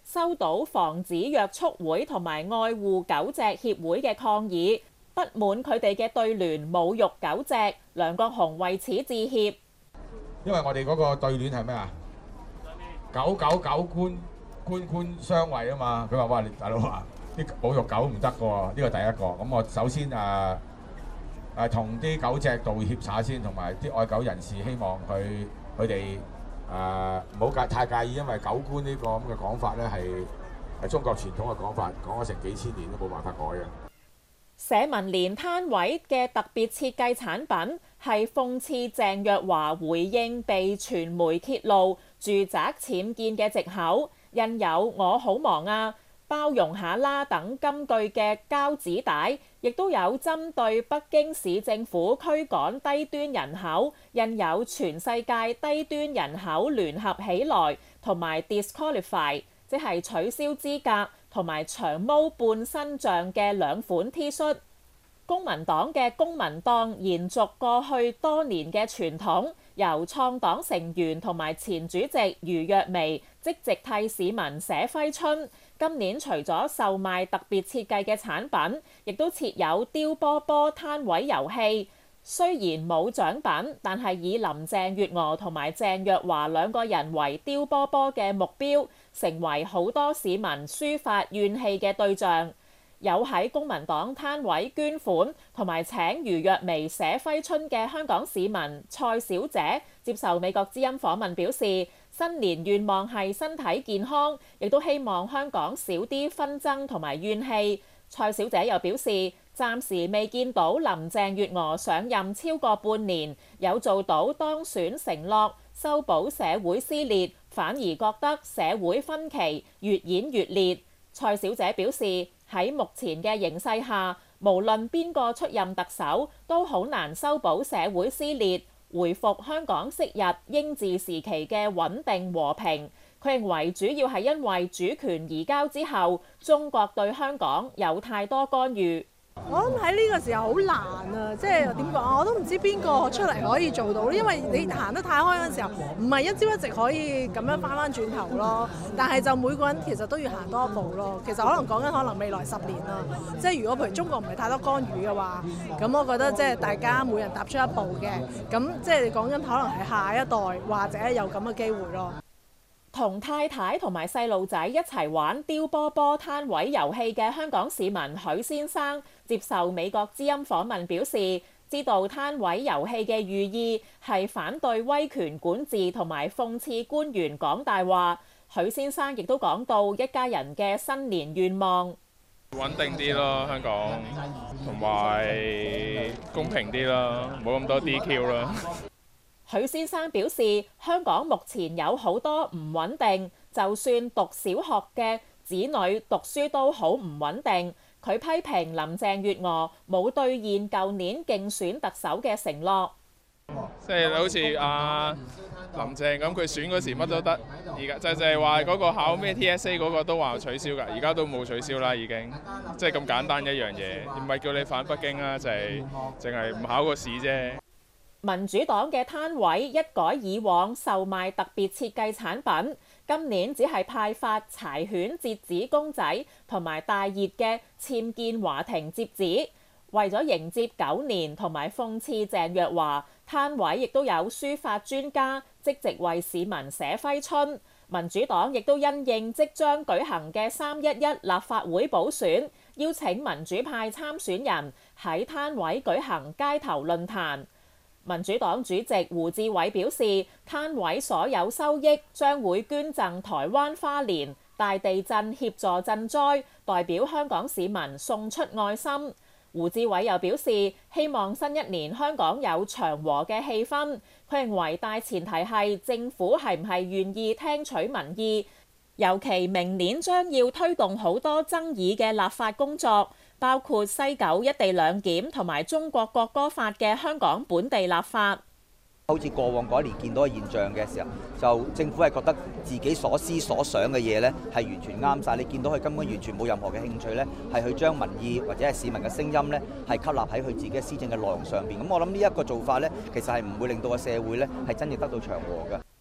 收到防止虐畜會同埋愛護狗隻協會嘅抗議，不滿佢哋嘅對聯侮辱狗隻。梁國雄為此致歉。 因為我哋嗰個對聯係咩啊？狗狗狗官官官相衛啊嘛。佢話：哇，大佬啊，啲侮辱狗唔得嘅喎，呢個第一個。咁我首先誒誒同啲狗隻道歉下先，同埋啲愛狗人士希望佢佢哋誒唔好介太介意，因為狗官呢個咁嘅講法咧係係中國傳統嘅講法，講咗成幾千年都冇辦法改嘅。 社民連攤位嘅特別設計產品係諷刺鄭若驊回應被傳媒揭露住宅僭建嘅藉口，印有我好忙啊、包容下啦等金句嘅膠紙帶，亦都有針對北京市政府驅趕低端人口，印有全世界低端人口聯合起來同埋 disqualify， 即係取消資格同埋長毛半身像嘅兩款 T 恤。公民黨嘅公民黨延續過去多年嘅傳統，由創黨成員同埋前主席余若薇即席替市民寫揮春。今年除咗售賣特別設計嘅產品，亦都設有丟波波攤位遊戲。雖然冇獎品，但係以林鄭月娥同埋鄭若驊兩個人為丟波波嘅目標，成為好多市民抒發怨氣嘅對象。有喺公民黨攤位捐款同埋請余若薇寫揮春嘅香港市民蔡小姐接受美國之音訪問表示，新年願望係身體健康，亦都希望香港少啲紛爭同埋怨氣。蔡小姐又表示，暫時未見到林鄭月娥上任超過半年有做到當選承諾修補社會撕裂，反而覺得社會分歧越演越烈。蔡小姐表示，喺目前嘅形勢下，無論邊個出任特首，都好難修補社會撕裂，回復香港昔日英治時期嘅穩定和平。佢認為主要係因為主權移交之後，中國對香港有太多干預。 我諗喺呢個時候好難啊，即係點講，我都唔知邊個出嚟可以做到，因為你行得太開嗰陣時候，唔係一朝一夕可以咁樣翻翻轉頭咯。但係就每個人其實都要行多一步咯。其實可能講緊可能未來十年啦，即係如果譬如中國唔係太多干預嘅話，咁我覺得即係大家每人踏出一步嘅，咁即係講緊可能係下一代或者有咁嘅機會咯。 同太太同埋細路仔一齊玩丟波波攤位遊戲嘅香港市民許先生接受美國之音訪問表示，知道攤位遊戲嘅寓意係反對威權管治同埋諷刺官員講大話。許先生亦都講到一家人嘅新年願望穩定啲咯，香港同埋公平啲咯，冇咁多 D Q 啦。 許先生表示，香港目前有好多唔穩定，就算讀小學嘅子女讀書都好唔穩定。佢批評林鄭月娥冇兌現舊年競選特首嘅承諾， 即係好似阿林鄭咁，佢選嗰時乜都得，而家就就係話嗰個考咩 T S A 嗰個都話取消㗎，而家都冇取消啦，已經即係咁簡單一樣嘢，唔係叫你返北京啊，就係淨係唔考個試啫。 民主黨嘅攤位一改以往售賣特別設計產品，今年只係派發柴犬折紙公仔同埋大熱嘅僭建華庭摺紙。為咗迎接狗年同埋諷刺鄭若驊，攤位亦都有書法專家即席為市民寫揮春。民主黨亦都因應即將舉行嘅三一一立法會補選，邀請民主派參選人喺攤位舉行街頭論壇。民主黨主席胡志偉表示，攤位所有收益將會捐贈台灣花蓮大地震協助賑災，代表香港市民送出愛心。胡志偉又表示，希望新一年香港有祥和嘅氣氛。佢認為大前提係政府係唔係願意聽取民意，尤其明年將要推動好多爭議嘅立法工作，包括西九一地兩檢同埋中國國歌法嘅香港本地立法。 好似過往嗰一年見到嘅現象嘅時候，就政府係覺得自己所思所想嘅嘢呢係完全啱晒。你見到佢根本完全冇任何嘅興趣呢係去將民意或者係市民嘅聲音呢係吸納喺佢自己嘅施政嘅內容上邊。咁我諗呢一個做法呢，其實係唔會令到個社會呢係真正得到祥和嘅。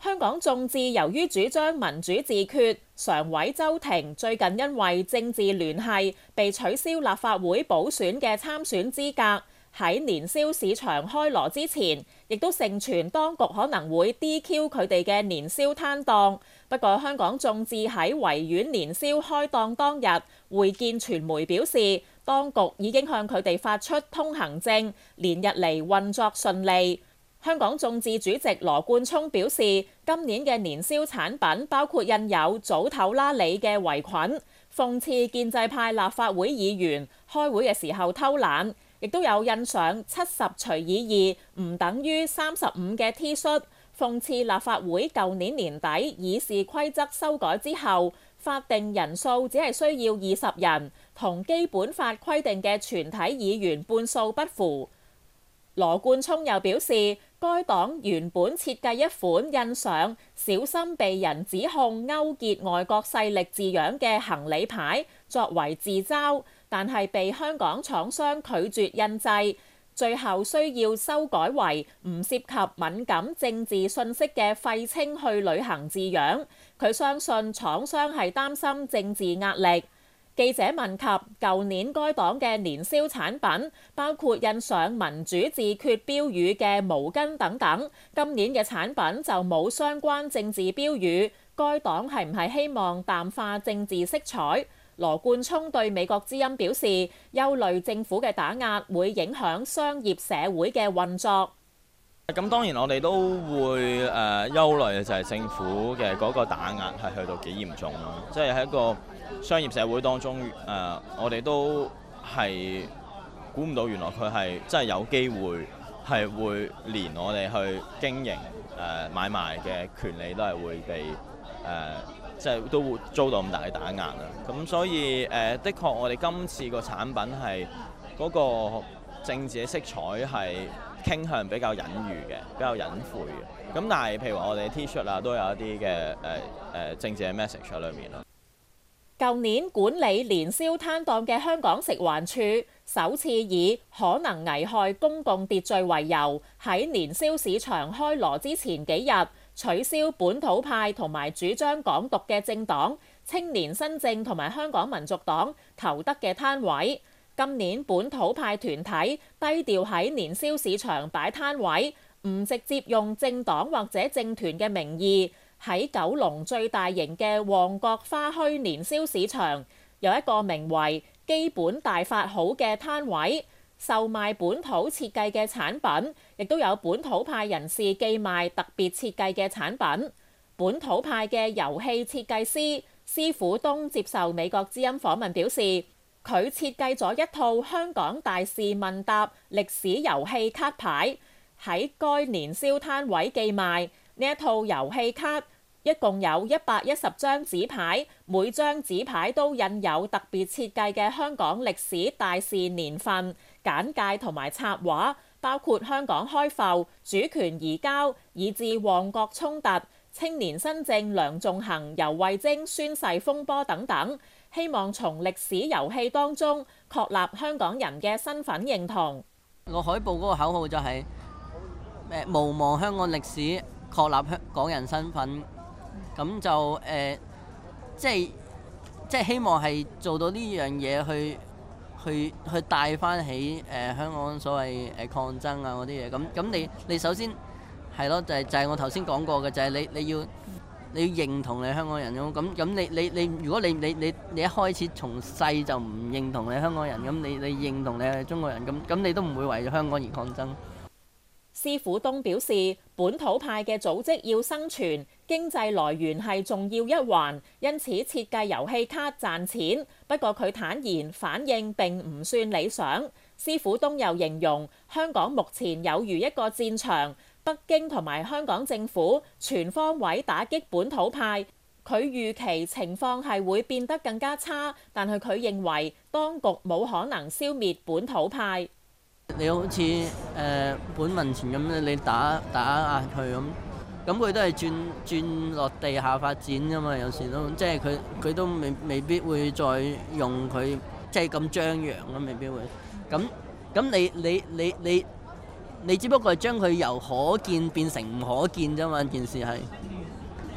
香港眾志由於主張民主自決，常委周庭最近因為政治聯繫被取消立法會補選嘅參選資格。喺年宵市場開鑼之前，亦都盛傳當局可能會 D Q 佢哋嘅年宵攤檔。不過香港眾志喺維園年宵開檔當日會見傳媒表示，當局已經向佢哋發出通行證，連日嚟運作順利。香港眾志主席羅冠聰表示，今年嘅年宵產品包括印有早唞啦你嘅圍裙，諷刺建制派立法會議員開會嘅時候偷懶，亦都有印上七十除以二唔等於三十五嘅 T 恤，諷刺立法會舊年年底議事規則修改之後，法定人數只係需要二十人，同基本法規定嘅全體議員半數不符。羅冠聰又表示，該黨原本設計一款印上小心被人指控勾結外國勢力字樣嘅行李牌作為自嘲，但係被香港廠商拒絕印製，最後需要修改為唔涉及敏感政治信息嘅廢青去旅行字樣。佢相信廠商係擔心政治壓力。記者問及舊年該黨嘅年宵產品，包括印上民主自決標語嘅毛巾等等，今年嘅產品就冇相關政治標語，該黨係唔係希望淡化政治色彩？羅冠聰對美國之音表示，憂慮政府嘅打壓會影響商業社會嘅運作。 咁當然我哋都會誒憂慮嘅就係政府嘅嗰個打壓係去到幾嚴重咯，即係喺一個商業社會當中誒、呃，我哋都係估唔到原來佢係真係有機會係會連我哋去經營誒、呃、買賣嘅權利都係會被誒、呃、即係都會遭到咁大嘅打壓啊！咁所以誒、呃，的確我哋今次個產品係嗰個政治嘅色彩係傾向比較隱喻嘅，比較隱晦嘅。咁但係譬如話我哋 T 恤啊，都有一啲嘅誒誒政治嘅 message 喺裏面咯。 舊年管理年宵攤檔嘅香港食環署首次以可能危害公共秩序為由，喺年宵市場開鑼之前幾日取消本土派同埋主張港獨嘅政黨青年新政同埋香港民族黨投得嘅攤位。今年本土派團體低調喺年宵市場擺攤位，唔直接用政黨或者政團嘅名義，喺九龍最大型嘅旺角花墟年宵市場有一個名為基本大法好嘅攤位，售賣本土設計嘅產品，亦都有本土派人士寄賣特別設計嘅產品。本土派嘅遊戲設計師施虎東接受美國之音訪問表示，佢設計咗一套香港大事問答歷史遊戲卡牌，喺該年宵攤位寄賣。呢一套遊戲卡一共有一百一十張紙牌，每張紙牌都印有特別設計嘅香港歷史大事年份、簡介同埋插畫，包括香港開埠、主權移交，以至旺角衝突、青年新政梁頌恆、游蕙禎宣誓風波等等，希望從歷史遊戲當中確立香港人嘅身份認同。 個海報嗰個口號就係、是、誒無忘香港歷史，確立香港人身份。咁就誒、呃，即係即係希望係做到呢樣嘢，去去去帶翻起誒、呃、香港所謂誒、呃、抗爭啊嗰啲嘢。咁咁你你首先係咯，就係、是、就係、是、我頭先講過嘅，就係、是、你你要你要認同你香港人咁。咁咁你你你如果你你你你一開始從細就唔認同你香港人，咁你你認同你係中國人，咁咁你都唔會為咗香港而抗爭。 施虎東表示，本土派嘅組織要生存，經濟來源係重要一環，因此設計遊戲卡賺錢。不過佢坦言反應並唔算理想。施虎東又形容香港目前有如一個戰場，北京同埋香港政府全方位打擊本土派。佢預期情況係會變得更加差，但係佢認為當局冇可能消滅本土派。 你好似誒、呃、本民前咁，你打打壓佢咁，咁佢都係轉轉落地下發展㗎嘛。有時都即係佢佢都未未必會再用佢即係咁張揚咯，未必會。咁咁你你你你你只不過係將佢由可見變成唔可見啫嘛。件事係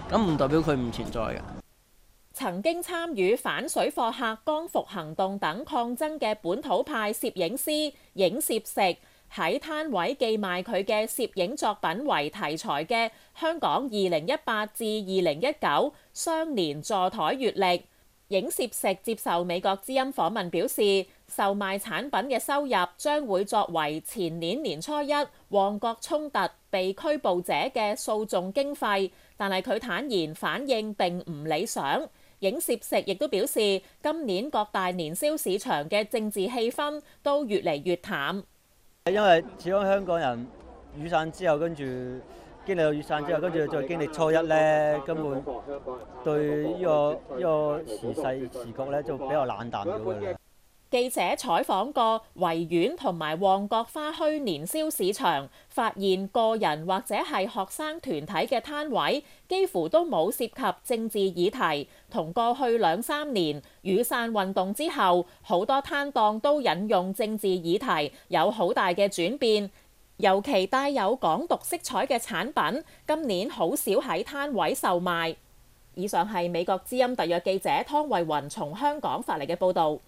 咁唔代表佢唔存在嘅。 曾經參與反水貨客光復行動等抗爭嘅本土派攝影師影攝食喺攤位寄賣佢嘅攝影作品為題材嘅香港二零一八至二零一九雙年座台月曆。影攝食接受美國之音訪問表示，售賣產品嘅收入將會作為前年年初一旺角衝突被拘捕者嘅訴訟經費，但係佢坦言反應並唔理想。影攝食亦都表示，今年各大年宵市場嘅政治氣氛都越嚟越淡。 因為始終香港人雨傘之後，跟住經歷咗雨傘之後，跟住再經歷初一咧，根本對呢個呢個時勢時局咧就比較冷淡咗嘅。 記者採訪過維園同埋旺角花墟年宵市場，發現個人或者係學生團體嘅攤位幾乎都冇涉及政治議題，同過去兩三年雨傘運動之後，好多攤檔都引用政治議題，有好大嘅轉變。尤其帶有港獨色彩嘅產品，今年好少喺攤位售賣。以上係美國之音特約記者湯慧雲從香港發嚟嘅報導。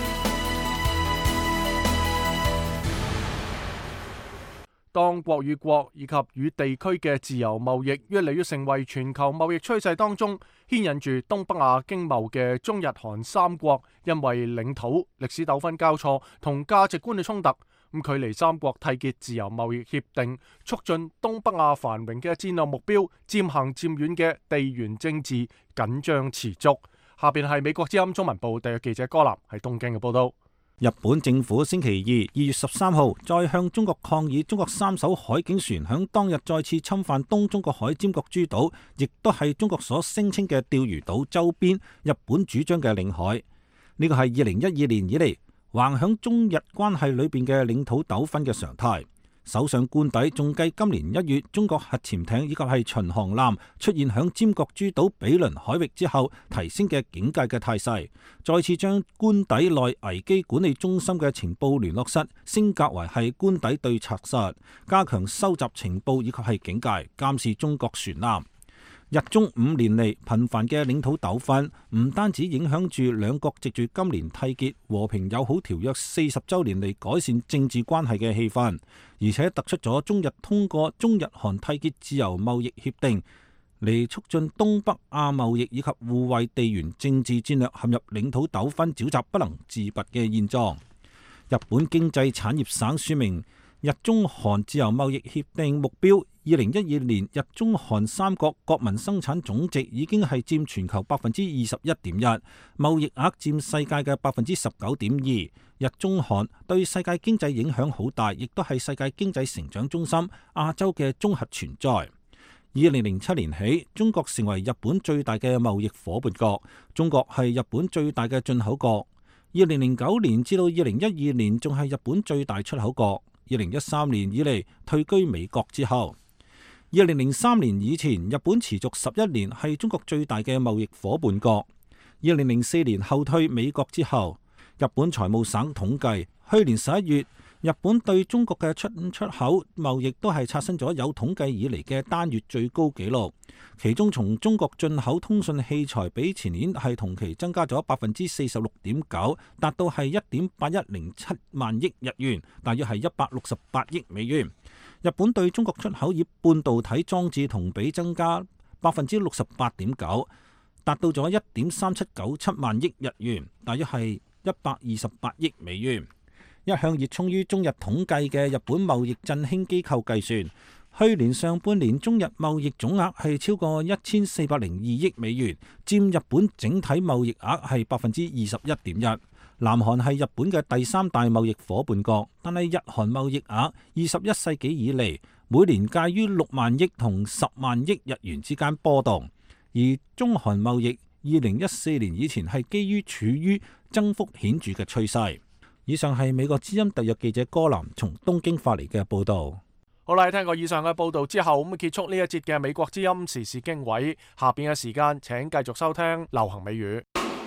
當國與國以及與地區嘅自由貿易越嚟越成為全球貿易趨勢當中牽引住東北亞經貿嘅中日韓三國，因為領土、歷史糾紛交錯同價值觀嘅衝突，咁距離三國締結自由貿易協定、促進東北亞繁榮嘅戰略目標漸行漸遠嘅地緣政治緊張持續。下邊係美國之音中文部特約記者柯南喺東京嘅報道。 日本政府星期二二月十三號再向中國抗議，中國三艘海警船響當日再次侵犯東中國海尖閣諸島，亦都係中國所聲稱嘅釣魚島周邊日本主張嘅領海。呢個係二零一二年以嚟橫響中日關係裏邊嘅領土糾紛嘅常態。首相官邸仲繼今年一月中國核潛艇以及係巡航艦出現響尖閣諸島毗鄰海域之後，提升嘅警戒嘅態勢，再次將官邸內危機管理中心嘅情報聯絡室升格為係官邸對策室，加強收集情報以及係警戒監視中國船艦。日中五年嚟頻繁嘅領土糾紛，唔單止影響住兩國藉住今年締結和平友好條約四十週年嚟改善政治關係嘅氣氛，而且突出咗中日通過中日韓締結自由貿易協定嚟促進東北亞貿易以及互惠地緣政治戰略陷入領土糾紛沼澤不能自拔嘅現狀。日本經濟產業省説明，日中韓自由貿易協定目標，二零一二年日中韓三國國民生產總值已經係佔全球百分之二十一點一，貿易額佔世界嘅百分之十九點二。日中韓對世界經濟影響好大，亦都係世界經濟成長中心亞洲嘅綜合存在。二零零七年起，中國成為日本最大嘅貿易夥伴國，中國係日本最大嘅進口國。二零零九年至到二零一二年仲係日本最大出口國。二零一三年以嚟退居美國之後，二零零三年以前日本持續十一年係中國最大嘅貿易夥伴國。二零零四年後退美國之後，日本財務省統計，去年十一月日本對中國嘅出出口貿易都係刷新咗有統計以嚟嘅單月最高紀錄。其中從中國進口通訊器材比前年係同期增加咗百分之四十六點九，達到係一點八一零七萬億日元，大約係一百六十八億美元。日本對中國出口以半導體裝置同比增加百分之六十八點九，達到咗一點三七九七萬億日元，大約係一百二十八億美元。一向熱衷於中日統計嘅日本貿易振興機構計算，去年上半年中日貿易總額係超過一千四百零二億美元，佔日本整體貿易額係百分之二十一點一。南韓係日本嘅第三大貿易夥伴國，但係日韓貿易額二十一世紀以嚟每年介於六萬億同十萬億日元之間波動，而中韓貿易二零一四年以前係基於處於增幅顯著嘅趨勢。以上係美國之音特約記者柯南從東京發嚟嘅報導。 好啦，聽過以上嘅報導之後，咁結束呢一節嘅美國之音時事經緯。下邊嘅時間請繼續收聽流行美語。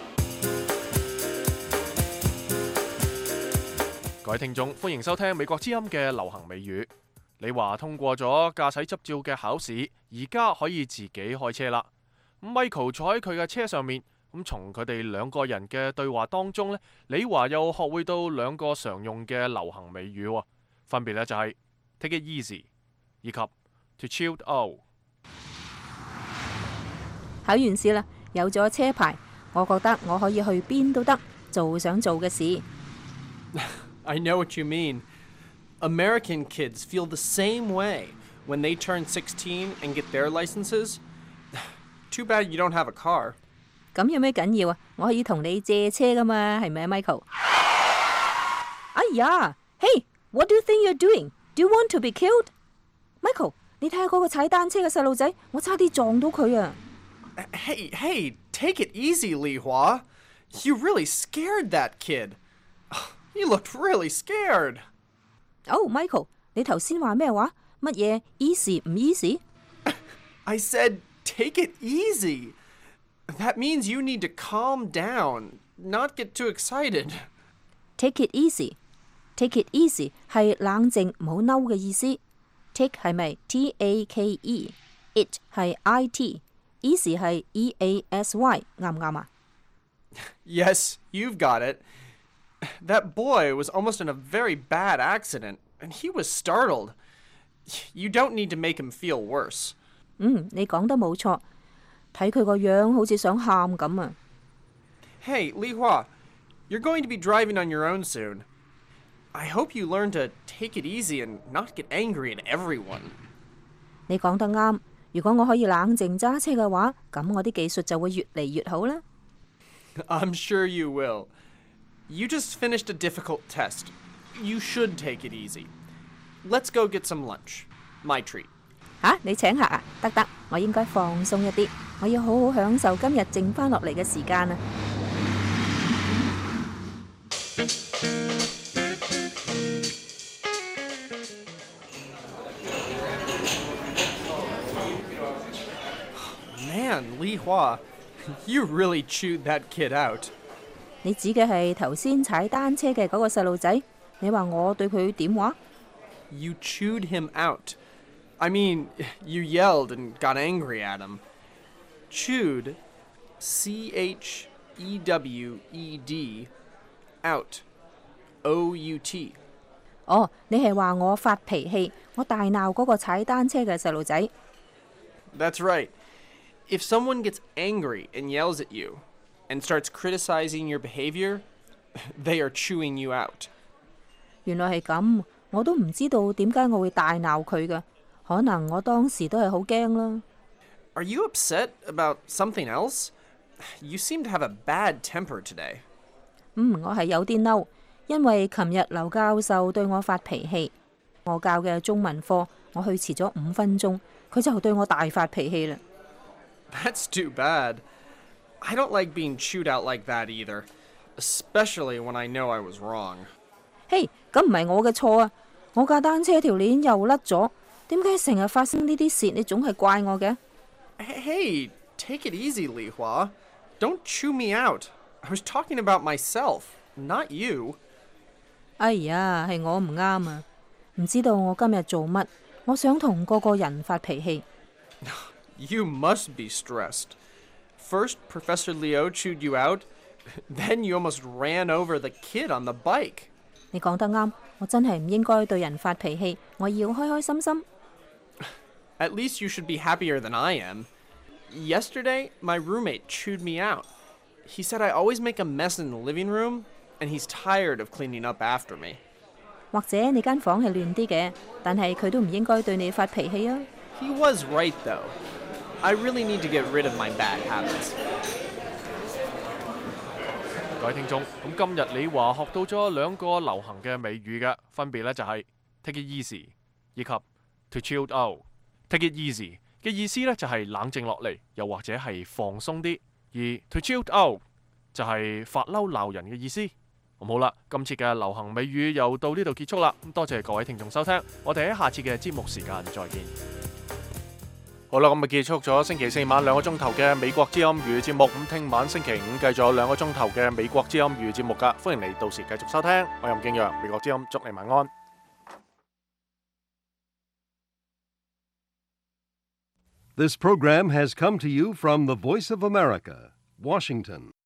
各位聽眾，歡迎收聽美國之音嘅流行美語。你話通過咗駕駛執照嘅考試，而家可以自己開車啦。 Michael 坐喺佢嘅車上面，咁從佢哋兩個人嘅對話當中呢，李華又學會到兩個常用嘅流行美語喎，分別呢就係 take it easy 以及 to chill out。 考完試啦，有咗車牌，我覺得我可以去邊都得，做想做嘅事。 I know what you mean. American kids feel the same way when they turn sixteen and get their licenses. Too bad you don't have a car. 咁有咩緊要啊？我可以同你借車噶嘛，係咪啊 ，Michael？ 哎呀 ，Hey, what do you think you're doing? Do you want to be killed? Michael， 你睇下嗰個踩單車嘅細路仔，我差啲撞到佢啊！ Hey, hey, take it easy, Li Hua. You really scared that kid. He looked really scared. Oh, Michael， 你頭先話咩話？乜嘢 easy 唔 easy？ I said take it easy. That means you need to calm down, not get too excited. Take it easy. Take it easy 係冷靜唔好嬲嘅意思。Take 係咪 T A K E？It 係 I T。Easy 係 E A S Y， 啱唔啱啊？ Yes, you've got it. That boy was almost in a very bad accident, and he was startled. You don't need to make him feel worse. 嗯，你講得冇錯，睇佢個樣好似想喊咁啊。 Hey, Li Hua, you're going to be driving on your own soon. I hope you learn to take it easy and not get angry at everyone. 你講得啱。如果我可以冷靜揸車嘅話，咁我啲技術就會越嚟越好啦。 I'm sure you will. You just finished a difficult test. You should take it easy. Let's go get some lunch. My treat. 吓，你請客啊？得得，我應該放鬆一啲，我要好好享受今日剩翻落嚟嘅時間啊！ Man, Li Hua, you really chewed that kid out. 你指嘅係頭先踩單車嘅嗰個細路仔？你話我對佢點話？ You chewed him out. I mean, you yelled and got angry at him. Chewed, C H E W E D, out, O U T. 哦，你係話我發脾氣，我大鬧嗰個踩單車嘅細路仔。 That's right. If someone gets angry and yells at you and starts criticizing your behavior, they are chewing you out. 原來係咁，我都唔知道點解我會大鬧佢嘅，可能我當時都係好驚啦。 Are you upset about something else? You seem to have a bad temper today. 嗯，我係有啲嬲，因為琴日劉教授對我發脾氣，我教嘅中文課，我去遲咗五分鐘，佢就對我大發脾氣啦。 That's too bad. I don't like being chewed out like that either, especially when I know I was wrong. 嘿，咁唔係我嘅錯啊！我架單車條鏈又甩咗，點解成日發生呢啲事？你總係怪我嘅。 Hey, take it easy, Li Hua. Don't chew me out. I was talking about myself, not you. 哎呀，係我唔啱啊！唔知道我今日做乜，我想同個個人發脾氣。 You must be stressed. First, Professor Liu chewed you out, then you almost ran over the kid on the bike. 你講得啱，我真係唔應該對人發脾氣，我要開開心心。 At least you should be happier than I am. Yesterday, my roommate chewed me out. He said I always make a mess in the living room, and he's tired of cleaning up after me. 或者你間房係亂啲嘅，但係佢都唔應該對你發脾氣啊。 He was right, though. I really need to get rid of my bad habits. 各位聽眾，咁今日李華學到咗兩個流行嘅美語嘅，分別咧就係 take it easy 以及 to chill out。take it easy 嘅意思咧就係冷靜落嚟，又或者係放鬆啲；而 to chill out 就係發嬲鬧人嘅意思。咁好啦，今次嘅流行美語又到呢度結束啦。咁多謝各位聽眾收聽，我哋喺下次嘅節目時間再見。好啦，咁咪結束咗星期四晚兩個鐘頭嘅美國之音語節目。咁聽晚星期五繼續有兩個鐘頭嘅美國之音語節目㗎，歡迎你到時繼續收聽。我係吳敬陽，美國之音祝你晚安。 This program has come to you from the Voice of America, Washington.